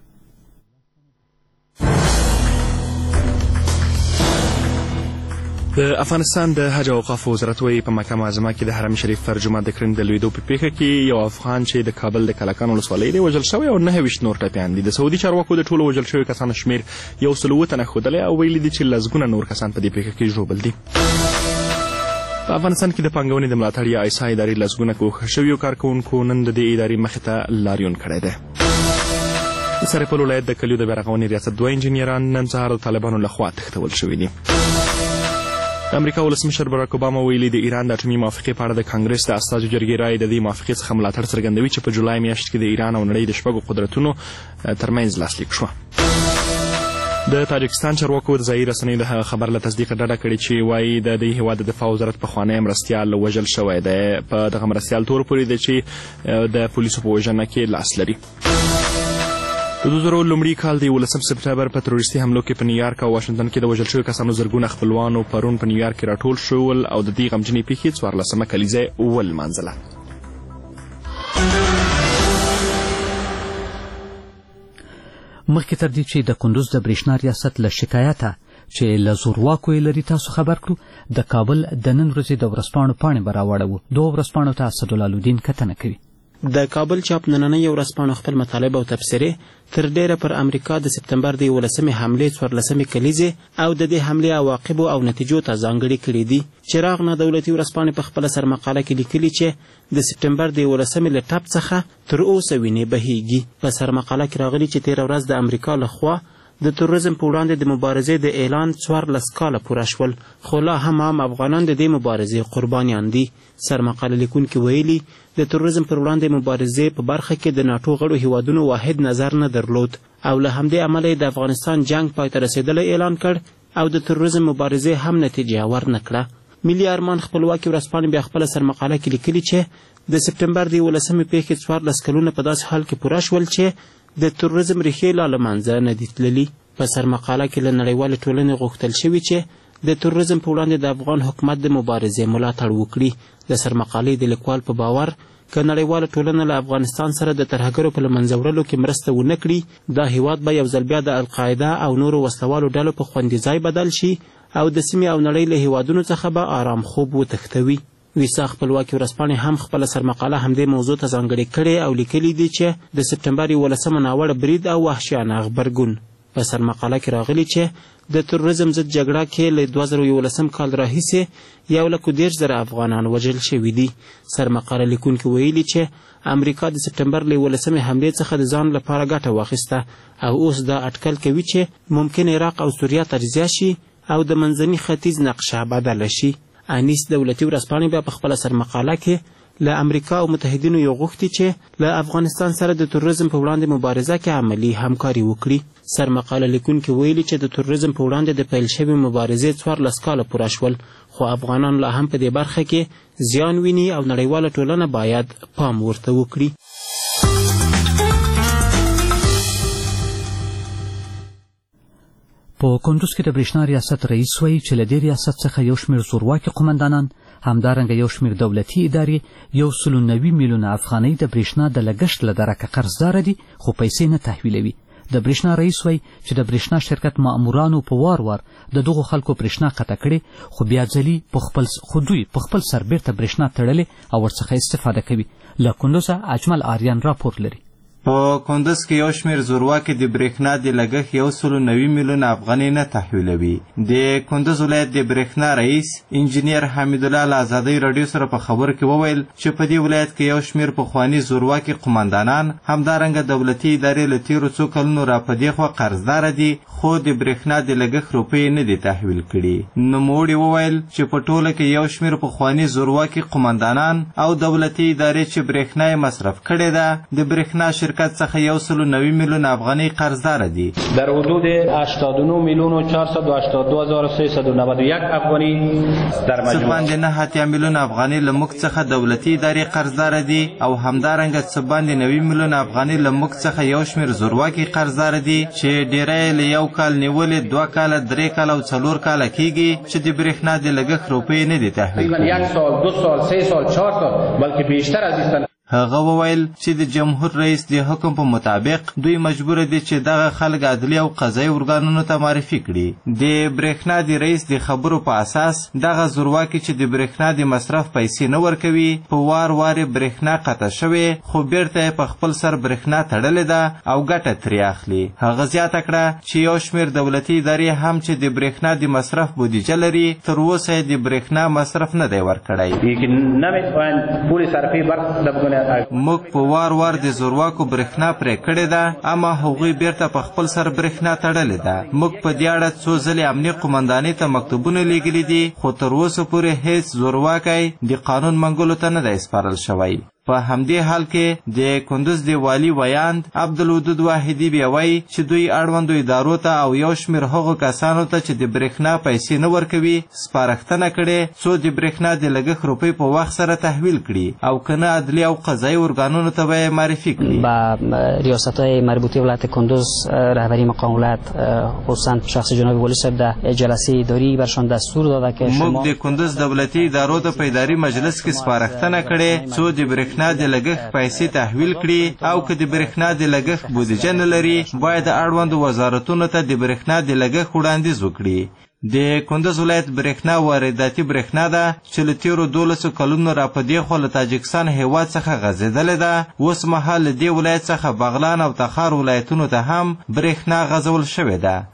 د افغانستان د حج او اوقافو وزارت وایي په مکه معظمه کې د حرم شریف پر جومات د کړنې د لوېدو په پیښه کې یو افغان چې د کابل د کلکان ولسوالۍ دی وژل شوی او نهه ویشت نور ټپیان دي. د سعودي چارواکو د ټولو وژل شویو کسانو شمېر یو سل اووه تنه ښودلی او ویلي دي چې لسګونه نور کسان په دې پیښه کې ژوبل دي. په افغانستان کې د پانګونې د ملاتړ یا ایسا ادارې لسګونه ګوښه شویو کارکوونکو نن د دې ادارې مخې ته لاریون کړی دی. د سرپل ولایت د کلیو د بیارغونې ریاست دوه انجینران نن سهار د طالبانو لخوا تښتول شوي دي. د امریکا ولسمشر باراک اوباما ویلي د ایران د اټومي موافقې په اړه د کانګرس د استازو جرګې رایې د دې موافقې څخه ملاتړ څرګندوي چې په جولای میاشت کې د ایران او نړۍ د شپږو قدرتونو ترمنځ لاسلیک شوه. د تاجکستان چارواکو د ځایي رسنیو د هغه خبر له تصدیقه ډډه کړې چې وایي د دې هېواد د دفاع وزارت پخوانی مرستیال وژل شوی دی. په دغه مرستیال تور پورې دی چې د پولیسو په وژنه کې لاس لري. د دوه زره لومړي کال د یولسم سپټمبر په تروریستي حملو کې په نیویارک او واشنګټن کې د وژل شویو کسانو زرګونه خپلوانو پرون په نیویارک کې راټول شول او د دې غمجنې پیښې څوارلسمه کلیزه ولمانځله. مخکې تر دې چې د کندوز د برېښنا ریاست له شکایته چې له زورواکو یې لري تاسو خبر کړو، د کابل د نن ورځې د ورځپاڼو پاڼې به راوړو. دوه ورځپاڼو ته اسدالله الدین کتنه کوي. د کابل چاپ نننۍ ورځپاڼو خپل مطالب او تبصرې تر ډیره پر امریکا د سپتمبر د یولسمې حملې څوارلسمې کلیزې او د دې حملې عواقبو او نتیجو ته ځانګړې کړي دي. چراغ نه دولتي ورځپاڼې په خپله سرمقاله کې لیکلي چې د سپتمبر د یولسمې له ټپ څخه تر اوسه وینې بهیږي. په سرمقاله کې راغلي چې تېره ورځ د امریکا لخوا د تروریزم په وړاندې د مبارزې د اعلان څوارلس کاله پوره شول، خو لا هم عام افغانان د دې مبارزې قربانیان دي. سرمقاله لیکونکي ویلي د تروریزم پر وړاندې مبارزې په برخه کې د ناټو غړو هیوادونو واحد نظر نه درلود او له همدې امله د افغانستان جنگ پای ته رسېدلی اعلان کړ او د تروریزم مبارزې هم نتیجه ورنه کړه. ملي ارمان خپلواکي ورځپاڼې بیا خپله سرمقاله کې لیکلي چې د سپتمبر د یولسمې پیښې څوارلس کلونه په داسې حال کې پوره شول چې د تروریزم ریښې لا له منځه نه دي تللي. په سرمقاله کې له نړیوالې ټولنې غوښتل شوي چې د تروریزم په وړاندې د افغان حکومت د مبارزې ملاتړ وکړي. د سرمقالې د لیکوال په باور که نړیواله ټولنه له افغانستان سره د ترهګرو په له منځه وړلو کې مرسته ونه کړي، دا هیواد به یو ځل بیا د القاعده او نورو وسلوالو ډلو په خوندي ځای بدل شي او د سیمې او نړۍ له هیوادونو څخه به آرام خوب وتښتوي. ویسا خپلواکي ورځپاڼې هم خپله سرمقاله همدې موضوع ته ځانګړې کړې او لیکلي دي چې د سپتمبر یولسمه ناوړه برید او وحشیانه غبرګون. په سرمقاله کې راغلي چې د تروریزم ضد جګړه کې له دوه زره یولسم کال راهیسې یو لک دېرش زره افغانان وژل شوي دي. سرمقاله لیکونکي ویلي چې امریکا د سپتمبر له یولسمې حملې څخه د ځان لپاره ګټه واخیسته او اوس دا اټکل کوي چې ممکن عراق او سوریه تجزیه شي او د منځني ختیځ نقشه بدله شي. انیس دولتي ورځپاڼې بیا په خپله سرمقاله کې له امریکا او متحدینو یو غوښتي چې له افغانستان سره د تروریزم په وړاندې مبارزه کې عملي همکاري وکړي. سرمقاله لیکونکي ویلي چې د تروریزم په وړاندې د پیل شوې مبارزې څوارلس کاله پوره شول، خو افغانان لا هم په دې برخه کې زیان ویني او نړیواله ټولنه باید پام ورته وکړي. په کندوز کې د برېښنا ریاست رئیس وایي چې له دې ریاست څخه یو شمېر زورواکي قومندانان، همدارنګه یو شمېر دولتي ادارې یو سلو نوي میلیونه افغانۍ د برېښنا د لګښت له درکه قرضداره دي خو پیسې نه تحویلوي. د برېښنا رئیس وایي چې د برېښنا شرکت مامورانو په وار وار د دغو خلکو برېښنا قطع کړې، خو بیا ځلي په خپل خو دوی په خپل سر بیرته برېښنا تړلې او ورڅخه استفاده کوي. له کندوزه اجمل آریان راپور لري. په کندوز کې یو شمېر زورواکي د برېښنا د لګښت یو سلو نوي میلیونه افغانۍ نه تحویلوي. د کندوز ولایت د برېښنا رئیس انجینیر حمیدالله له ازادۍ راډیو سره په خبرو کې وویل چې په دې ولایت کې یو شمېر پخواني زورواکي قمندانان، همدارنګه دولتي ادارې له تېرو څو کلونو را په دې خوا قرضداره دي خو د برېښنا د لګښت روپۍ نه دي تحویل کړي. نوموړي وویل چې په ټوله کې یو شمېر پخواني زورواکي قمندانان او دولتي ادارې چې برېښنا یې مصرف کړې ده د برېښنا شرکت شرکت څخه یو سلو نوي میلیون افغانۍ قرضدار دي. در حدود هشتاد و نه میلیون و چهارصد و هشتاد و دو هزار و سیصد و نود و یک افغانی در مجموع څه باندې نه اتیا میلیون افغانۍ له موږ څخه دولتي ادارې قرضدار دي او همدارنګه څه باندې نوي میلیون افغانۍ له موږ څخه یو شمېر زورواکي قرضدار دي چې ډیری له یو کال نیولې دوه کاله درې کاله او څلور کاله کیږي چې د برېښنا د لګښت روپۍ نه دي تحویل کړي. یک سال دو سال سه سال چهار سال بلکې بیشتر از این. هغه وویل چې د جمهور رئیس د حکم په مطابق دوی مجبور دي چې دغه خلک عدلي او قضایي ارګانونو ته معرفي کړي. د برېښنا د رئیس د خبرو په اساس دغه زورواکي چې د برېښنا د مصرف پیسې نه ورکوي په وار وار برېښنا قطع شوې خو بیرته په خپل سر برېښنا تړلې ده او ګټه ترې اخلي. هغه زیاته کړه چې یو شمېر دولتي ادارې هم چې د برېښنا د مصرف بودیجه لري تر اوسه د برېښنا مصرف نه دی ورکړی. موږ په وار وار د زورواکو برېښنا پرې کړې ده اما هغوی بیرته په خپل سر برېښنا تړلې ده. موږ په دې اړه څو ځلې امنیه قومندانۍ ته مکتوبونه لیږلي دي خو تر اوسه پورې هیڅ زورواکی د قانون منګولو ته نه دی سپارل شوی. په همدې حال کې د کندوز د والي ویاند عبدالودود واحدي بیا وایي چې دوی اړوندو ادارو ته او یو شمېر هغو کسانو ته چې د برېښنا پیسې نه ورکوي سپارښتنه کړې څو د برېښنا د لګښت روپۍ په وخت سره تحویل کړي او که نه عدلي او قضایي ارګانونو ته به یې معرفي کړي. با ریاست‌های مربوطه ولایت کندوز رهبری مقام ولایت خصوصا شخص جناب والی صاحب در جلسه اداری برشان دستور داده که شما موږ د کندوز دولتي ادارو ته په اداري مجلس کې سپارښتنه کړې څو د برېښنا د لګښت پیسې تحویل کړي او که د برېښنا د لګښت بودیجه نه لري باید اړوندو وزارتونو ته د برېښنا د لګښت وړاندیز وکړي. د کندوز ولایت برېښنا وارداتي برېښنا ده چې له تېرو دولسو کلونو را په دې خوا له تاجکستان هېواد څخه غځېدلې ده. اوس مهال له دې ولایت څخه بغلان او تخار ولایتونو ته هم برېښنا غځول شوې ده.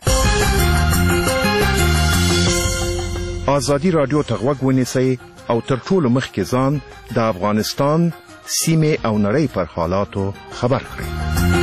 ازادي راډیو ته غوږ ونیسئ او تر ټولو مخکې ځان د افغانستان سیمې او نړۍ پر حالاتو خبر کړئ.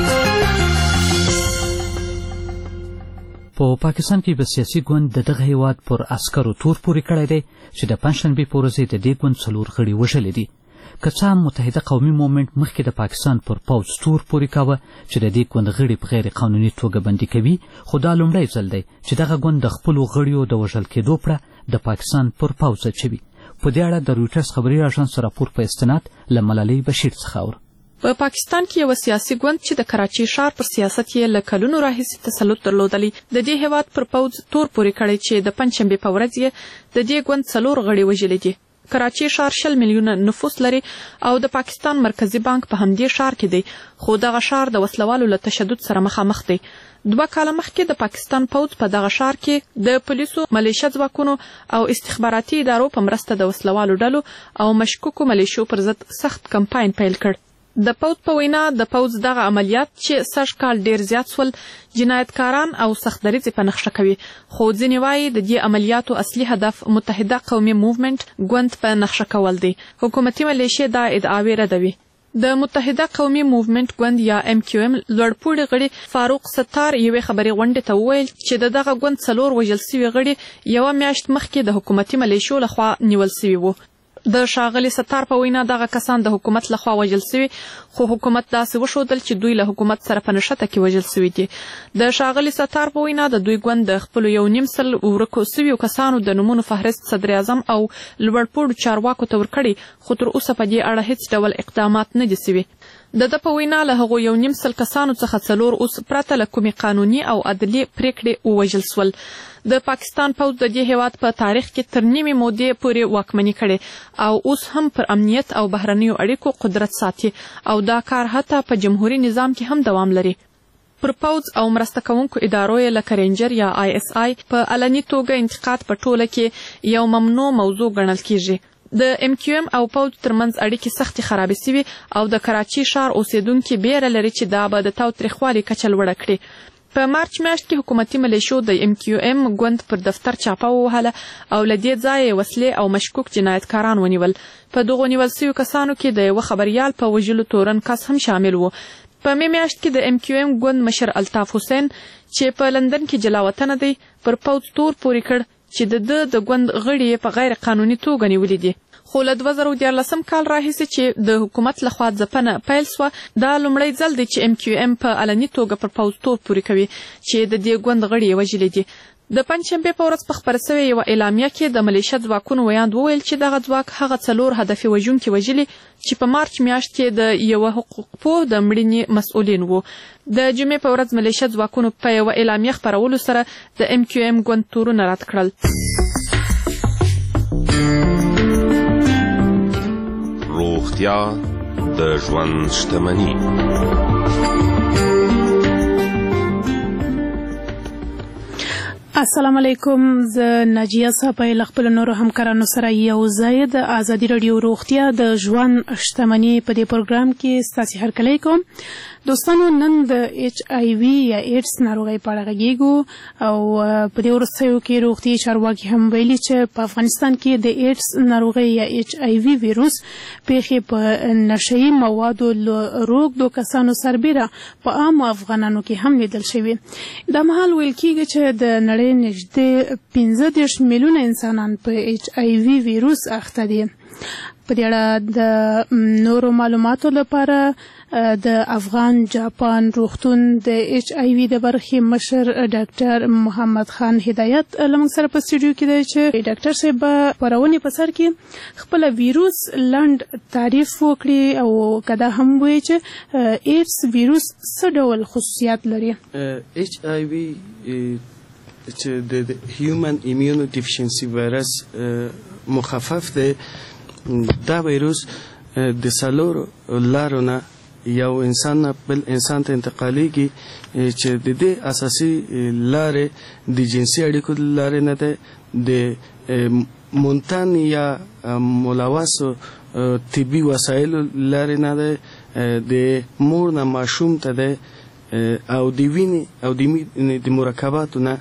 په پاکستان کې به سیاسي ګوند د دغه هیواد پر عسکرو تور پورې کړی دی چې د پنجشنبې په ورځ د دې ګوند څلور غړي وژلي دي. که څه هم متحده قومي مومنټ مخکې د پاکستان پر پوځ تور پورې کاوه چې د دې ګوند غړي په غیر قانوني توګه بندي کوي خو دا لومړی ځل دی چې دغه ګوند د خپلو غړیو د وژل کېدو پړه د پاکستان پر پوځ اچوي. په دې اړه د رویټرز خبري اژانس راپور په استناد له ملالۍ بشیر څخه اورو. په پاکستان کې یو سیاسي ګوند چې د کراچي ښار پر سیاست یې له کلونو راهیسې تسلط درلودلی د دې هیواد پر پوځ تور پورې کړی چې د پنجشنبې په ورځ یې د دې ګوند څلور غړي وژلي دي. کراچي ښار شل میلیونه نفوس لري او د پاکستان مرکزی بانک په همدې ښار کې دی خو دغه ښار د وسلوالو له تشدد سره مخامخ دی. دوه کاله مخکې د پاکستان پوځ په دغه ښار کې د پولیسو ملیشه ځواکونو او استخباراتي ادارو په مرسته د وسلوالو ډلو او مشکوکو ملیشو پر ضد سخت کمپاین پیل کړ. د پوځ په وینا د پوځ دغه عملیات چې سږ کال ډیر زیات سول جنایتکاران او سخت دریځ په نقشه کوي خو ځینې وایي د دې عملیاتو اصلي هدف متحده قومي موومنټ ګوند په نقشه کول دی. حکومتي ملیشې دا ادعاوې ردوي. د متحده قومي موومنټ ګوند یا ام کیو ام لوړپوړي غړي فاروق ستار یوې خبري غونډې ته وویل چې د دغه ګوند څلور وژل سوي غړي یوه میاشت مخکې د حکومتي ملیشو لخوا نیول سوي وو. د ښاغلي ستار په وینا دغه کسان د حکومت لخوا وژل سوي خو حکومت داسې وښودل چې دوی له حکومت سره په نښته کې وژل سوي دي. د ښاغلي ستار په وینا د دوی ګوند د خپلو یو نیم سل ورکو سویو کسانو د نومونو فهرست صدر اعظم او لوړپوړو چارواکو ته ورکړي خو تر اوسه په دې اړه هیڅ ډول اقدامات نه دي سوي. د ده په وینا له هغو یو نیم سل کسانو څخه څلور اوس پرته له کومې قانوني او عدلي پریکړې ووژل سول. د پاکستان پوځ د دې هیواد په تاریخ کې تر نیمې مودې پورې واکمني کړې او اوس هم پر امنیت او بهرنیو اړیکو قدرت ساتي او دا کار حتی په جمهوري نظام کې هم دوام لري. پر پوځ او مرسته کوونکو ادارو یې لکه رینجر یا آی اس آی په علني توګه انتقاد په ټوله کې یو ممنوع موضوع ګڼل کیږي. د ام کیو ام او پوځ ترمنځ اړیکې سختې خرابې سوي او د کراچي ښار اوسیدونکي بیره لري چې دا به د تاوتریخوالي کچه لوړه کړي. په مارچ میاشت کې حکومتي ملیشو د ام کیو ام ګوند پر دفتر چاپه ووهله او له دې ځایه وسلې او مشکوک جنایتکاران ونیول. په دغو نیول سویو کسانو کې د یوه خبریال په وژلو تورن کس هم شامل و. په مې میاشت کې د ام کیو ام ګوند مشر الطاف حسین چې په لندن کې جلا وطنه دی پر پوځ تور پورې کړ چې د ده د ګوند غړي په غیر قانوني توګه نیولي دي خو له دوه زره دیارلسم کال راهیسې چې د حکومت لخوا ځپنه پیل سوه دا لومړی ځل دی چې ام کیو ام په علني توګه پر پوځ توپ پورې کوي چې د دې ګوند غړي یې وژلي دي. د پنجشنبې په ورځ په خپره سوې یوه اعلامیه کې د ملیشه ځواکونو ویاند وویل چې دغه ځواک هغه څلور هدفي وژونکي وژلي چې په مارچ میاشت کې د یوه حقوقپوه د مړینې مسؤلین وو. د جمعې په ورځ ملیشه ځواکونو په یوه اعلامیه خپرولو سره د ام کیو ام ګوند تورونه رد کړل. روغتیا د ژوند شتمني. السلام علیکم، زه ناجیه صاحب له خپلو نورو همکارانو سره یو ځای د ازادي راډیو روغتیا د ژوند شتمني په دې پروګرام کې ستاسې هرکلی کوم. دوستانو، نن د ایچ آی وي یا ایډز ناروغۍ په اړه غږیږو او په دې وروستیو کې روغتیایي چارواکي هم ویلي چې په افغانستان کې د ایډز ناروغۍ یا ایچ آی وي ویروس پیښې په نشهیي موادو له روږدو کسانو سربیره په عامو افغانانو کې هم لیدل شوي. دا مهال ویل کېږي چې د نړۍ نږدې پنځه دېرش میلیونه انسانان په ایچ آی وي ویروس اخته دي. په دې اړه د نورو معلوماتو لپاره د افغان جاپان روغتون د ایچ آی وي د برخې مشر ډاکټر محمد خان هدایت له موږ سره په سټوډیو کې دی چې ډاکټر صاحب پرونې په سر کې خپل ویروس لنډ تعریف وکړي او کدا هم وایي چې ایډز ویروس څه ډول خصوصیات لري. ایچ آی وي چې د هیومن ایمیونو ډیفیشنسي وایرس مخفف دی. دا ویروس د څلورو لارو نه یو انسان نه بل انسان ته انتقالیږي چې د دې اساسي لارې د جنسي اړیکو لارې نه ده، د مونتان یا ملوثو طبي وسایلو لارې نه ده، د مور نه ماشوم ته ده او د وینې او د مرکباتو نه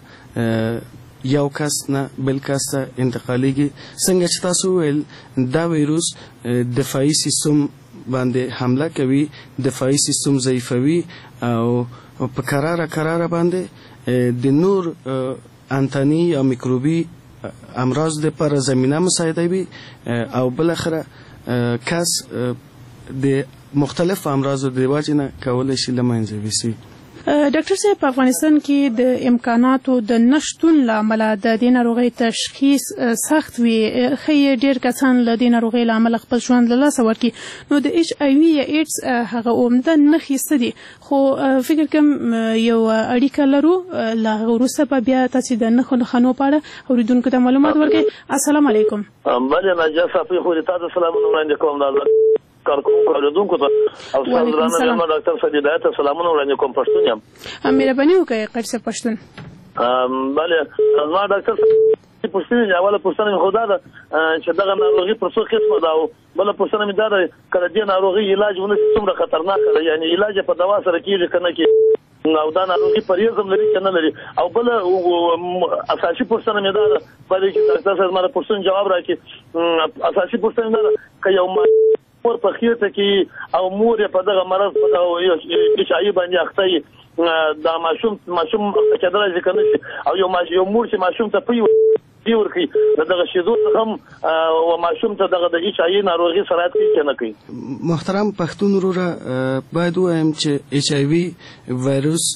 یو کس نه بل کس ته انتقالیږي. څنګه چې تاسو ویل دا ویروس دفاعي سیستم باندې حمله کوي، دفاعي سیستم ضعیفوي او په قراره قراره باندې د نور انتاني یا میکروبي امراض لپاره زمینه مساعدوي او بالاخره کس د مختلف امراضو د وجې نه کولی شي له منځه یوسي. ډاکټر صاحب، په افغانستان کې د امکاناتو د نشتون له امله د دې ناروغۍ تشخیص سخت وي. ښایي ډېر کسان له دې ناروغۍ له امله خپل ژوند له لاسه ورکړي. نو د ایچ آی وي یا ایډز هغه عمده نښې څه دي؟ خو فکر کوم یو اړیکه لرو، له هغه وروسته به بیا تاسې د نښو نښانو په اړه اورېدونکو ته معلومات ورکړئ. السلام علیکم. بله ناجیه صاحب، خو د تا ته سلامونه وړاندې کوم دا کارکوونکو اورېدونکو ته او ستاسو درانه مېلمه ډاکټر سید هدایت ته سلامونه وړاندې کوم. پښتون یم. مهرباني وکړئ قاری صاحب پښتون. بله زما ډاکټر صاحب پوښتنې دي. اوله پوښتنه مې خو دا ده چې دغه ناروغي پر څو قسمه ده، او بله پوښتنه مې دا ده که د دې ناروغۍ علاج ونشي څومره خطرناکه ده، یعنې علاج یې په دوا سره کېږي که نه کېږي، او دا ناروغي پرهیز هم لري که نه لري. او بله اساسي پوښتنه مې دا ده باید چې ډاکټر صاحب زما د پوښتنې جواب راکړي. اساسي پوښتنه دا ده که یو مور په خېټه کې او مور یې په دغه مرض په دغه ایچ آی وي باندې اخته وي، دا ماشوم ماشوم اخته کېدلی شي که نه شي، او یو یو مور چې ماشوم ته پوی ورکوي د دغه شیدو څخه هم ماشوم ته دغه د ایچ آی وي ناروغي سرایت کوي که نه کوي. محترم پښتون وروره، باید ووایم چې ایچ آی وي وایروس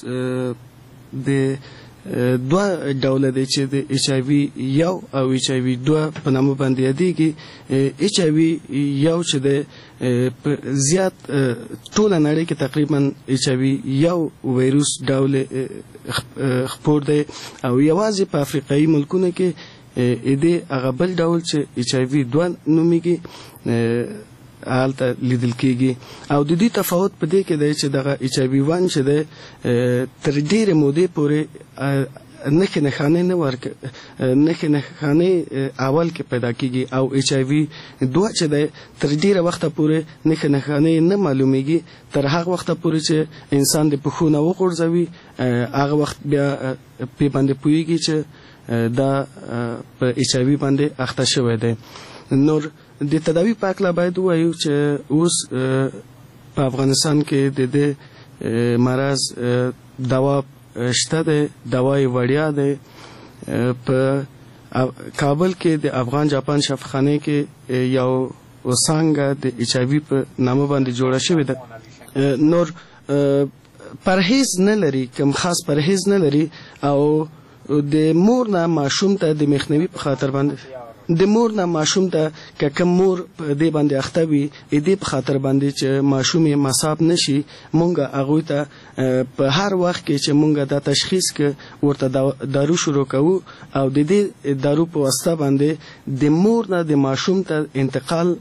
د دوه ډوله دی چې د ایچ آی وي یو او ایچ آی وي دوه په نامه باندې یادېږي. ایچ آی وي یو چې دی زیات ټوله نړۍ کې تقریبا ایچ آی وي یو ویروس ډول خپور دی او یوازې په افریقایي ملکونو کې دې هغه بل ډول چې ایچ آی وي دوه نومیږي هلته لیدل کېږي. او د دې تفاوت په دې کې دی چې دغه ایچ آی وي وان چې دی تر ډېرې مودې پورې نښې نښانې نه ورکوي، نښې نښانې اول کې پیدا کېږي، او ایچ آی وي دوه چې دی تر ډېره وخته پورې نښې نښانې نه معلومیږي، تر هغه وخته پورې چې انسان د پښو نه وغورځوي هغه وخت بیا پې باندې پوهېږي چې دا په ایچ آی وي باندې اخته شوی دی. نور د تداوی په هکله باید ووایو چې اوس په افغانستان کې د دې مرض دوا شته دی، دوا یې وړیا دی. په کابل کې د افغان جاپان شفاخانه کې یو وسانګه د ایچ آی وی په نامه باندې جوړه شوې ده. نور پرهیز نه لري، کوم خاص پرهیز نه لري او د مور نه ماشوم ته د مخنیوي په خاطر باندې د مور نه ماشوم ته که کوم مور په دې باندې اخته وي دې په خاطر باندې چې ماشوم یې مصاب نشي، مونږ هغوی ته په هر وخت کې چې مونږ دا تشخیص کې ورته دارو شروع کوو او د دې دارو په واسطه باندې د مور نه د ماشوم ته انتقال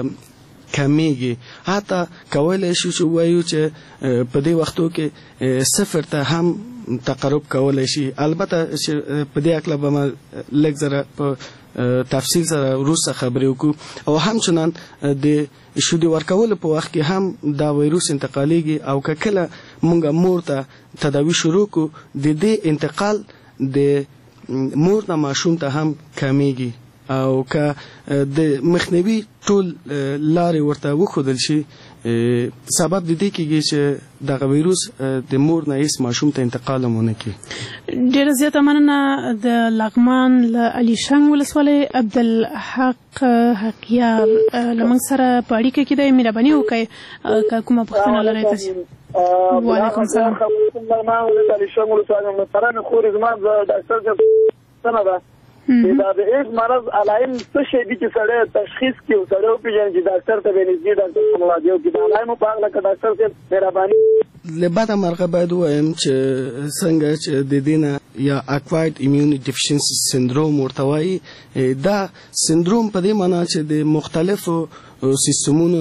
کمیږي. حتی کولی شو چې وایو چې په دې وختو کې صفر ته هم تقرب کولی شي. البته چې په دې اکله به ما لږ ذره په تفصیل سره وروسته خبرې وکړو. او همچنان د شودې ورکولو په وخت کې هم دا ویروس انتقالیږي او که کله مونږ مور ته تداوي شروع کړو د دې انتقال د مور نه ماشوم ته هم کمیږي او که د مخنیوي ټول لارې ورته وښودل شي سبب د دې کېږي چې دغه ویروس د مور نه هیڅ ماشوم ته انتقال هم ونه کړي. ډېره زیاته مننه. د لغمان له علیشنګ ولسوالۍ عبدالحق حقیار له موږ سره په اړیکه کې دی. مهرباني وکړئ که کومه پوښتنه لرئ تاسې. وعلیکم السلام. لغمان ولایت علیشنګ ولسوالۍ محترم خورې زما د ډاکټر صاحب څنګه ده دا د ایډز مرض علائم څه شی دي چې سړی تشخیص کړي او سړی وپېژني چې ډاکټر ته به نږدې ډاکټر ته مراجعه وکړي. د علایمو په هکله که ډاکټر صاحب مهرباني. له بده مرغه باید ووایم چې څنګه چې د دې نه یا اکوایرډ ایمیوني ډیفیشنسي سندروم ورته وایي، دا سندروم په دې معنا چې د مختلفو سیستمونو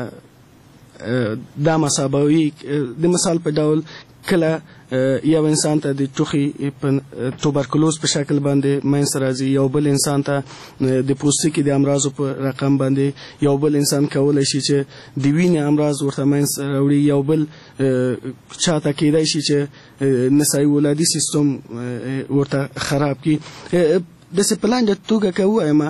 نه دا مسابوي. د مثال په ډول کله یو انسان ته د ټوخي په توبرکلوز په شکل باندې منځ راځي، یو بل انسان ته د پوستکي د امراضو په رقم باندې، یو بل انسان کولی شي چې د وینې امراض ورته منځ راوړي، یو بل چاته کیدای شي چې نسایي ولادي سیستم ورته خراب کړي. داسې په لاندې توګه که ووایم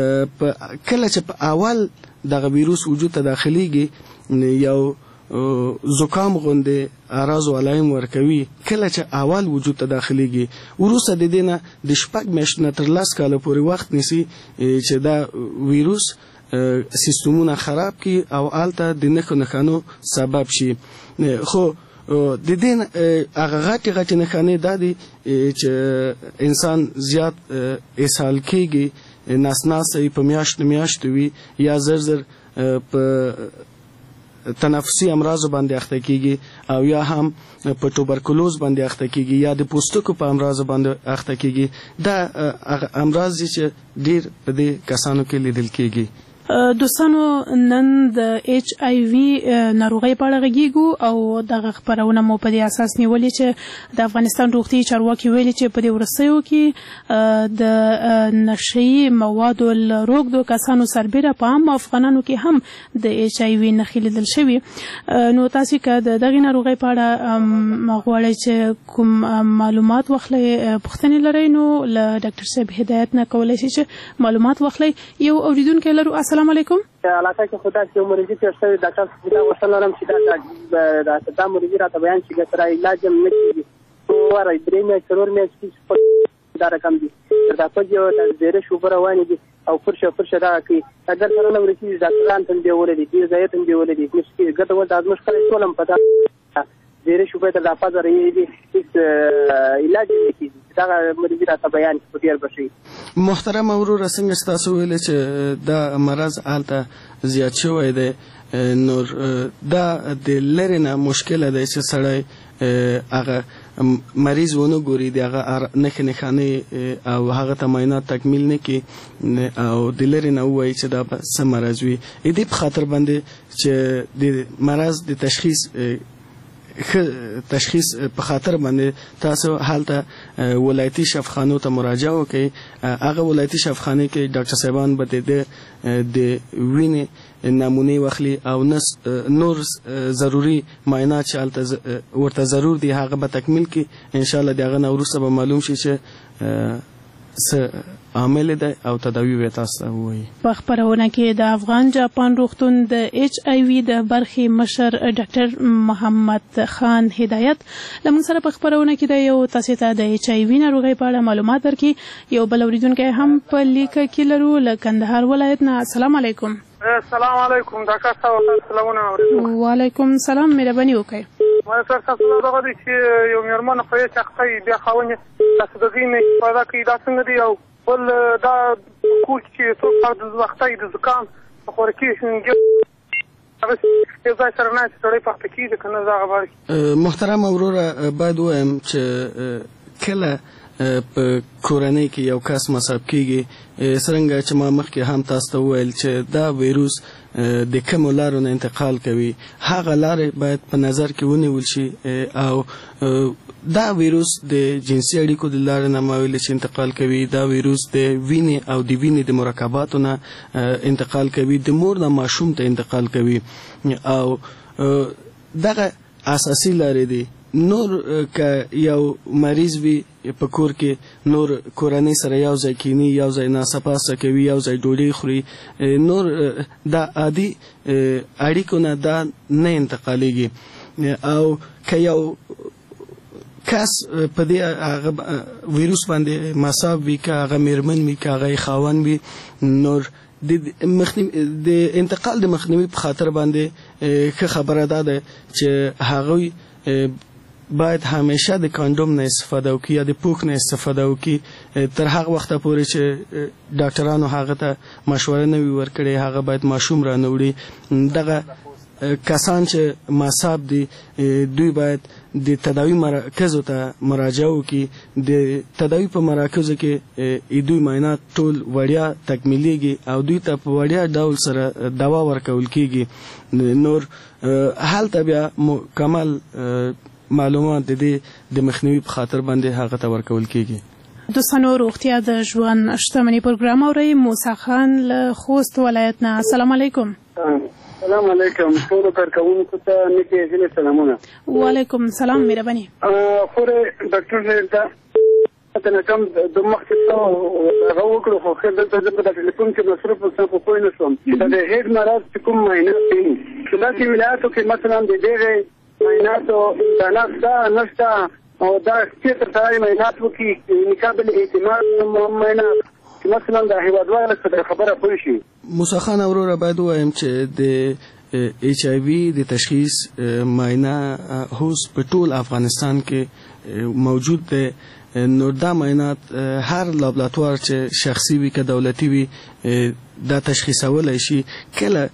کله چې په اول دغه ویروس وجود ته داخلیږي یو زکام غوندې اعراض او علائم ورکوي. کله چې اول وجود ته داخلیږي وروسته د دې نه د شپږ میاشتو نه تر لس کاله پورې وخت نیسي چې دا ویروس سیستمونه خراب کړي او هلته د نښو نښانو سبب شي. خو د دې هغه غټې غټې نښانې دا دي چې انسان زیات اسهال کېږي، نس ناسته په میاشتو میاشتو وي، یا زر زر په تنفسي امراضو باندې اخته کیږي او یا هم په توبرکلوز باندې اخته کیږي یا د پوستکو په امراضو باندې اخته کیږي. دا امراض چې ډیر په دې کسانو کې لیدل کیږي. دوستانو نن د ایچ آی وی ناروغۍ په اړه غږیږو او دغه خپرونه مو په دې اساس نیولې چې د افغانستان روغتیايي چارواکي ویلي چې په دې وروستیو کې د نشهیي موادو له روږدو کسانو سربیره په عامو افغانانو کې هم د ایچ آی وی نښې لیدل شوي. نو تاسو که د دغې ناروغۍ په اړه غواړئ چې کوم معلومات واخلئ، پوښتنې لرئ، نو له ډاکټر صاحب هدایت نه کولی شئ چې معلومات واخلئ. یو اوریدونکی لرو. السلام علیکم. علاقه کې خدا چې مریضي تیر شوی ډاکټر صاحب دا وصل لرم چې دا دا مریضي راته بیان شي چې سره علاج هم نه کیږي. وره درې مې څلور مې دا رقم دي دا په یو د ډېر شوبره روانې دي او فرشه فرشه دا کوي. اگر سره نو ورسي ډاکټران ته دی ولې دي ځای ته دی ولې دي چې ګټه ول د ازمش کړی ټولم پتا ډېر شوبه ته د افاظ رہی دي هیڅ علاج نه کیږي. دا مریضي راته بیان په ډیر بشي. محترم اورور څنګه تاسو ویل چې دا مرض حالته زیات شوی دی، نور دا د لري نه مشکل دی چې سړی هغه مریض ونه ګوري، دغه نښې نښانې او هغه ته معاینات تکمیل نه کړي او د لرې نه ووایي چې دا به څه مرض وي. د دې په خاطر باندې چې د مرض د تشخیص تشخیص په خاطر باندې تاسو هلته ولایتي شفاخانو ته مراجعه وکړئ. هغه ولایتي شفاخانه کې ډاکټر صاحبان به د وینې نمونې واخلي او نور ضروري معاینات چې هلته ورته ضرور دي هغه به تکمیل کړي. انشاءالله د هغه نه وروسته به معلوم شي چې څه عامل دی او تداوی به تاسو ته وایي. په خبرونه کې د افغان جاپان روغتون د ایچ آی وي د برخې مشر ډاکټر محمد خان هدایت لمن سره په خبرونه کې د یو تاسو ته د ایچ آی وي ناروغي په اړه معلومات درکې. یو بل اوریدونکو هم په لیکه کې لرو له کندهار ولایت نه. السلام علیکم. السلام علیکم ډاکټر صاحب. سلامونه اوریدونکو. وعلیکم السلام. مهرباني وکړئ. ما سره تاسو ته دغه چې یو میرمن په یوه چختې بیا خاونې تاسو د دې نه پیدا کړي دا څنګه دی او بل دا کور چې څوک د وختي د زکام خوراکي څنګه هغه یو ځای سره نه سړی پخته کېږي که نه دا خبرې. محترم وروره باید ووایم چې کله په کورنۍ کې یو کس مصاب کېږي څرنګه چې ما مخکې هم تاسو ته وویل چې دا ویروس د کومو لارو نه انتقال کوي هغه لارې باید په نظر کې ونیول شي او دا ویروس د جنسي اړیکو د لارې نه ما ویل چې انتقال کوي. دا ویروس د وینې او د وینې د مرکباتو نه انتقال کوي د مور نه ماشوم ته انتقال کوي او دغه اساسي لارې دي. نور که یو مریض وي په کور کې نور کورنۍ سره یو ځای کینی یو ځای ناڅاپاسه کوي یو ځای ډوډۍ خوري نور دا عادي اړیکو نه دا نه انتقالیږي او که یو کس په دې هغه ویروس باندې مصاب وي که هغه میرمن وي که هغه خاوند وي نور د انتقال د مخنیوي په خاطر باندې ښه خبره ده چې هغوی باید همیشه د کاندوم نه استفاده وکړي یا د پوک نه استفاده وکړي تر هغه وخته پورې چې ډاکټرانو هغه ته مشوره نه وي ورکړې هغه باید ماشوم را نه وړي. دغه کسان چې مصاب دي دوی باید د تداوی مراکزو ته مراجعه وکړي. د تداوی په مراکزو کې دوی معاینات ټول وړیا تکمیلیږي او دوی ته په وړیا ډول سره دوا ورکول کیږي. نور هلته بیا مکمل معلومات د دې د مخنیوي په خاطر باندې هغه ته ورکول کیږي. دوستانو روغتیا د ژوند شتمنۍ پروګرام اورئ. موسی خان له خوست ولایت نه. السلام علیکم. السلام علیکم ټولو کارکوونکو ته نیکې هیلې سلامونه. وعلیکم السلام. مهرباني. خوره ډاکټر صاحب ته ته نه کوم د مخکې څه هغه وکړو خو خیر دلته زه په ټلیفون کې مصروف وسم خو پوه نه شوم چې د هیډ مرض چې کوم معاینات کوي چې داسې ولایاتو کې مثلا د دغې معایناتو امکانات شته نشته او دا چېرته سړی معاینات وکړي نقابل اعتماد معاینات چې مثلا د هېوادوالو څخه خبره پوه شي. موسی خان وروره باید ووایم چې د ایچ آی وي د تشخیص معاینه اوس په ټول افغانستان کې موجود دی. نو دا معاینات هر لابراتوار چې شخصي وي که دولتي وي دا تشخیصولی شي. کله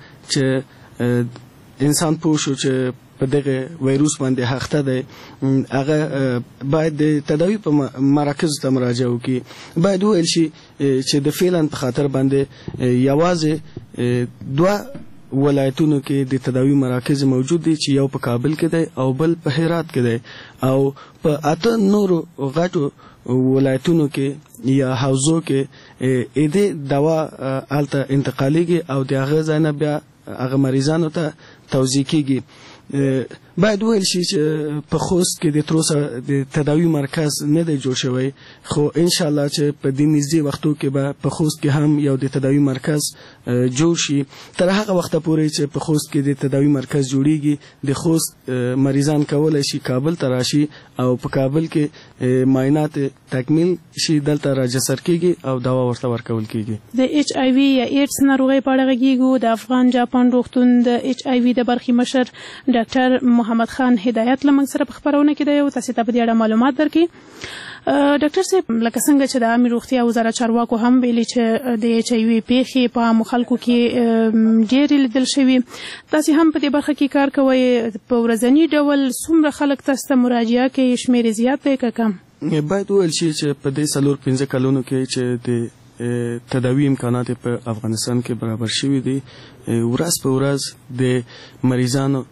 چې انسان پوه شو چې په دغه ویروس باندې اخته دی هغه باید د تداوی په مراکز ته مراجعه وکړي. باید وویل شي چې د فعلا په خاطر باندې یوازې دوه ولایتونو کې د تداوی مراکز موجود دي چې یو په کابل کې دی او بل په هرات کې دی او په اته نورو غټو ولایتونو کې یا حوزو کې اېدې دوا هلته انتقالیږي او د هغه ځای نه بیا هغه مریضانو ته توزیع کیږي. باید ویل شي چې په خوست کې د تروسه د تداوی مرکز نه دی جوړ شوی خو ان شاء الله چې په دې نږدې وختو کې به په خوست کې هم یو د تداوی مرکز جوړ شي. تر هغه وخته پورې چې په خوست کې د تداوی مرکز جوړیږي د خوست مریضان کولای شي کابل ته راشي او په کابل کې معاینات تکمیل شي دلته راجستر کیږي او دوا ورته ورکول کیږي. د ایچ آی وي یا ایډز ناروغي په اړه غږیږو. د افغان جاپان روغتون د ایچ آی وي د برخې مشر ډاکټر محمد خان هدایت لمن سره په خبرونه کې دی او تاسو ته په دې اړه معلومات درکړي. ډاکټر صاحب لکه څنګه چې د عامه روغتیا وزارت چارواکو هم ویلي چې د ایچ آی وي پیښې په عامو خلکو کې ډېرې لیدل شوي. تاسو هم په دې برخه کې کار کوئ. په ورځني ډول څومره خلک تاسو ته مراجعه کوي؟ شمېر زیات دی که کم؟ باید وویل شي چې په دې څلور پنځه کلونو کې چې د تداوی امکانات په افغانستان کې برابر شوي دي ورځ په ورځ د مریضانو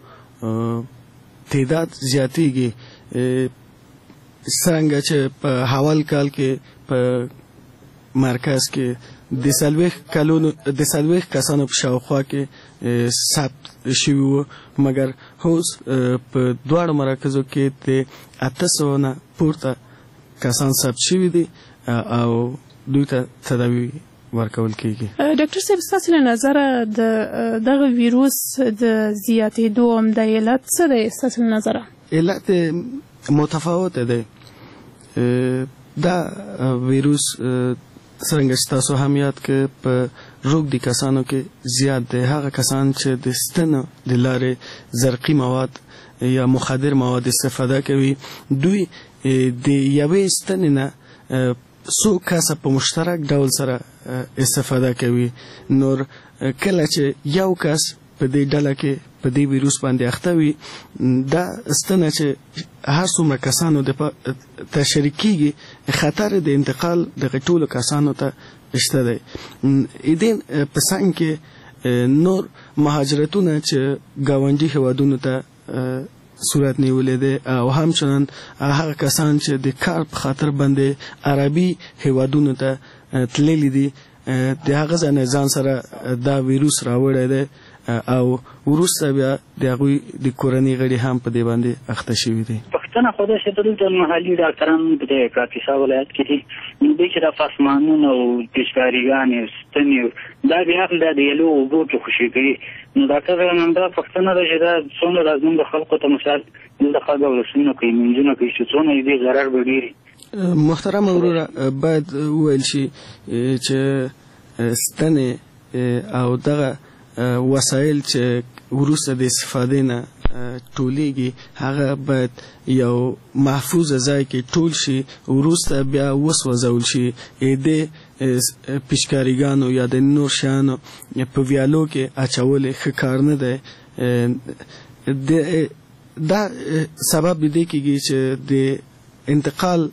تعداد زیاتیږي. څنګه چې په حوال کال کې په مرکز کې د څلوېښت کلونو د څلوېښت کسانو په شاوخوا کې ثبت شوي وو مګر اوس په دواړو مراکزو کې د اته سوه نه پورته کسان ثبت شوي دي او دوی ته تداوی ورکول کیږي. ډاکټر صاحب ستاسو له نظره د دغه ویروس د زیاتېدو عمده علت څه دی ستاسو له نظره؟ علت متفاوت دی. دا ویروس څنګه چې تاسو هم یاد کړئ په روږدي کسانو کې زیات دی. هغه کسان چې د ستنو د لارې زرقي مواد یا مخدر مواد استفاده کوي دوی د یوې ستنې نه څو کسه په مشترک ډول سره استفاده کوي. نور کله چې یو کس په دې ډله کې په دې ویروس باندې اخته وي دا ستنه چې هر څومره کسانو د ته شریکېږي خطر د انتقال دغه ټولو کسانو ته شته دی. دې په څنګ کې نور مهاجرتونه چې ګاونډي هیوادونو ته صورت نیولې دی او همچنان هغه کسان چې د کار په خاطر باندې عربي هیوادونو ته تللي دي د هغه ځان سره دا ویروس راوړی دی او وروسته بیا د هغوی د کورنۍ غړي هم په دې باندې اخته شوي دي. پښتنه خو داسې دلته محلي ډاکټران په دې کاپیسا ولایت کې دي دوی چې دا فاسمانونه او پیچکاریګانې ستنې دا بیا هم د یلو اوبو کې خوشي کوي. نو ډاکټر همدا پښتنه ده چې دا څومره لازم د خلکو ته مثال دلته خلک ولسونه کوي منځونه کوي چې څونه یې دې ضرر به ډېري. محترم وروره باید وویل شي چې ستنې او دغه وسایل چې وروسته د استفادې نه ټولیږي هغه باید یو محفوظ ځای کې ټول شي وروسته بیا وسوځول شي. د پیچکاریګانو یا د نور شیانو په ویالو کې اچول ښه کار نه دی. دا سبب دې کېږي چې د انتقال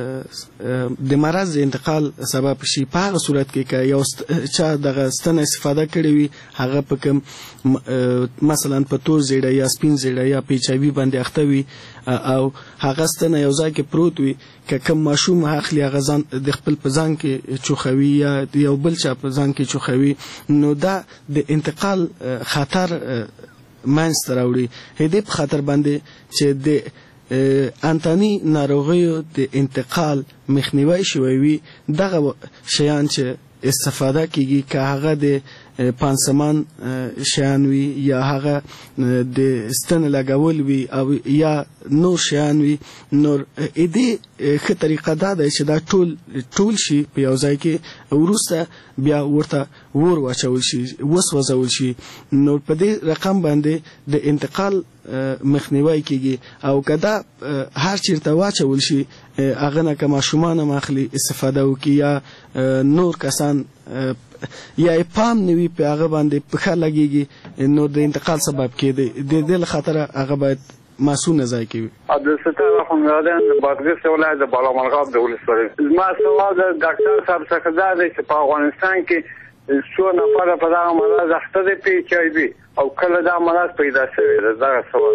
د مرض انتقال سبب شي. په هغه صورت کې که یو چا دغه ستنه استفاده کړې وي هغه په کوم مثلا په تور زیړه یا سپین زیړه یا په ایچ آی وي باندې اخته وي او هغه ستنه یو ځای کې پروت وي که کوم ماشوم اخلي هغه ځان د خپل په ځان کې چوخوي یا یو بل چا په ځان کې چوخوي نو دا د انتقال خطر منځته راوړي. هدې په خاطر باندې چې د انتاني ناروغیو د انتقال مخنیوي شوی وي دغه شیان چې استفاده کیږي که هغه د پانسمان شیان وي یا هغه د ستن لګول وي او یا نور شیان وي نور دې ښه طریقه دا ده چې دا ټول ټول شي په یو ځای کې وروسته بیا ورته ور واچول شي وسوځول شي. نو په دې رقم باندې د انتقال مخنیوي کیږي او کدا هر چیرته واچول شي هغه نه که ماشومان هم اخلي استفاده وکړي یا نور کسان یا پام نوي په هغه باندې پښه لګېږي نو د انتقال سبب کېږي. د دې له خاطره هغه باید مسؤل ځای کې وي. عبدالستار اخوندزاده د بادغیس ولایت د بالامرغاب د ولسوالۍ. زما سوال د ډاکټر صاحب څخه دا دی چې په افغانستان کې څو نفره په دغه مرض اخته دي په ایچ آی وي او کله دا مرض پیدا شوی دی دغه سوال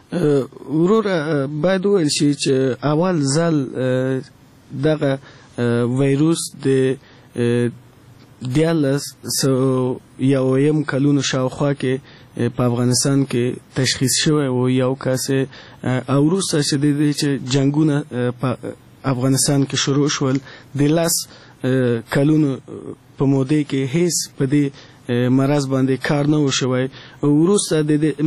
وروره باید وویل شي چې اول ځل دغه ویروس د دیارلس سو یویم کلونو شاوخوا کې په افغانستان کې تشخیص شوی و یو کس او وروسته چې د دې چې جنګونه په افغانستان کې شروع شول د لاس کلونو په موده کې هیڅ په دې مرض باندې کار نه و شوی. وروسته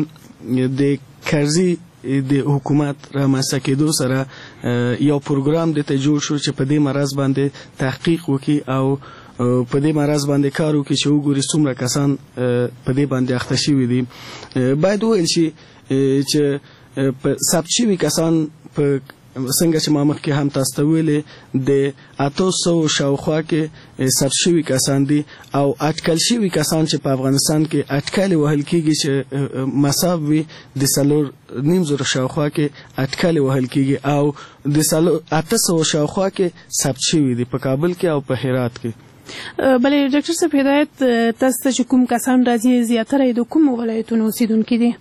د کرزي د حکومت رامنځته کېدو سره یو پروګرام د ته جوړ شو چې په دې مرض باندې تحقیق وکړي او په دې مرض باندې کار وکړي چې وګوري څومره کسان په دې باندې اخته شوي دي. باید وویل شي چې په ثبت شوي کسان په څنګه چې ما مخکې هم تاسو ته ویلې د اتو سوو شاوخوا کې ثبت شوي کسان دي او اټکل شوي کسان چې په افغانستان کې اټکلې وهل کېږي چې مصاب وي د څلور نیم زره شاوخوا کې اټکلې وهل کېږي او د اته سوو شاوخوا کې ثبت شوي دي په کابل کې او په هرات کې. بلې ډاکټر صاحب هدایت تاسو ته چې کوم کسان راځي زیاتره یې د کومو ولایتونو اوسېدونکي دي؟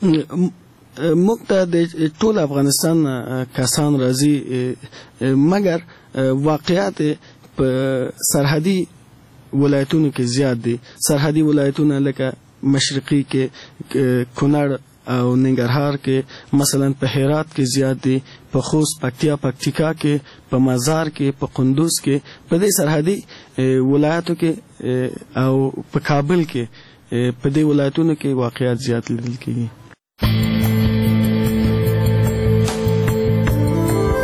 موږ ته د ټول افغانستان کسان راځي مګر واقعیت په سرحدي ولایتونو کې زیات دي. سرحدي ولایتونه لکه مشرقي کې کونړ او ننګرهار کې مثلا په هرات کې زیات دي، په خوست، پکتیا، پکتیکا کې، په مزار کې، په قندوز کې، په دې سرحدي ولایتو کې او په کابل کې په دې ولایتونو کې واقعیت زیات لیدل کېږي.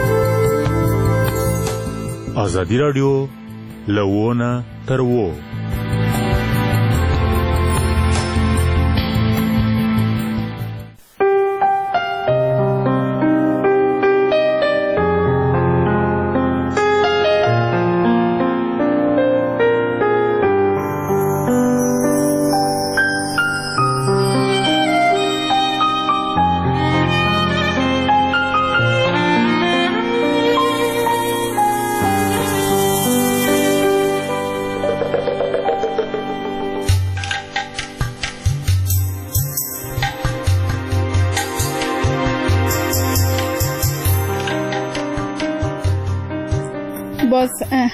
ازادي راډیو له ونه تر وو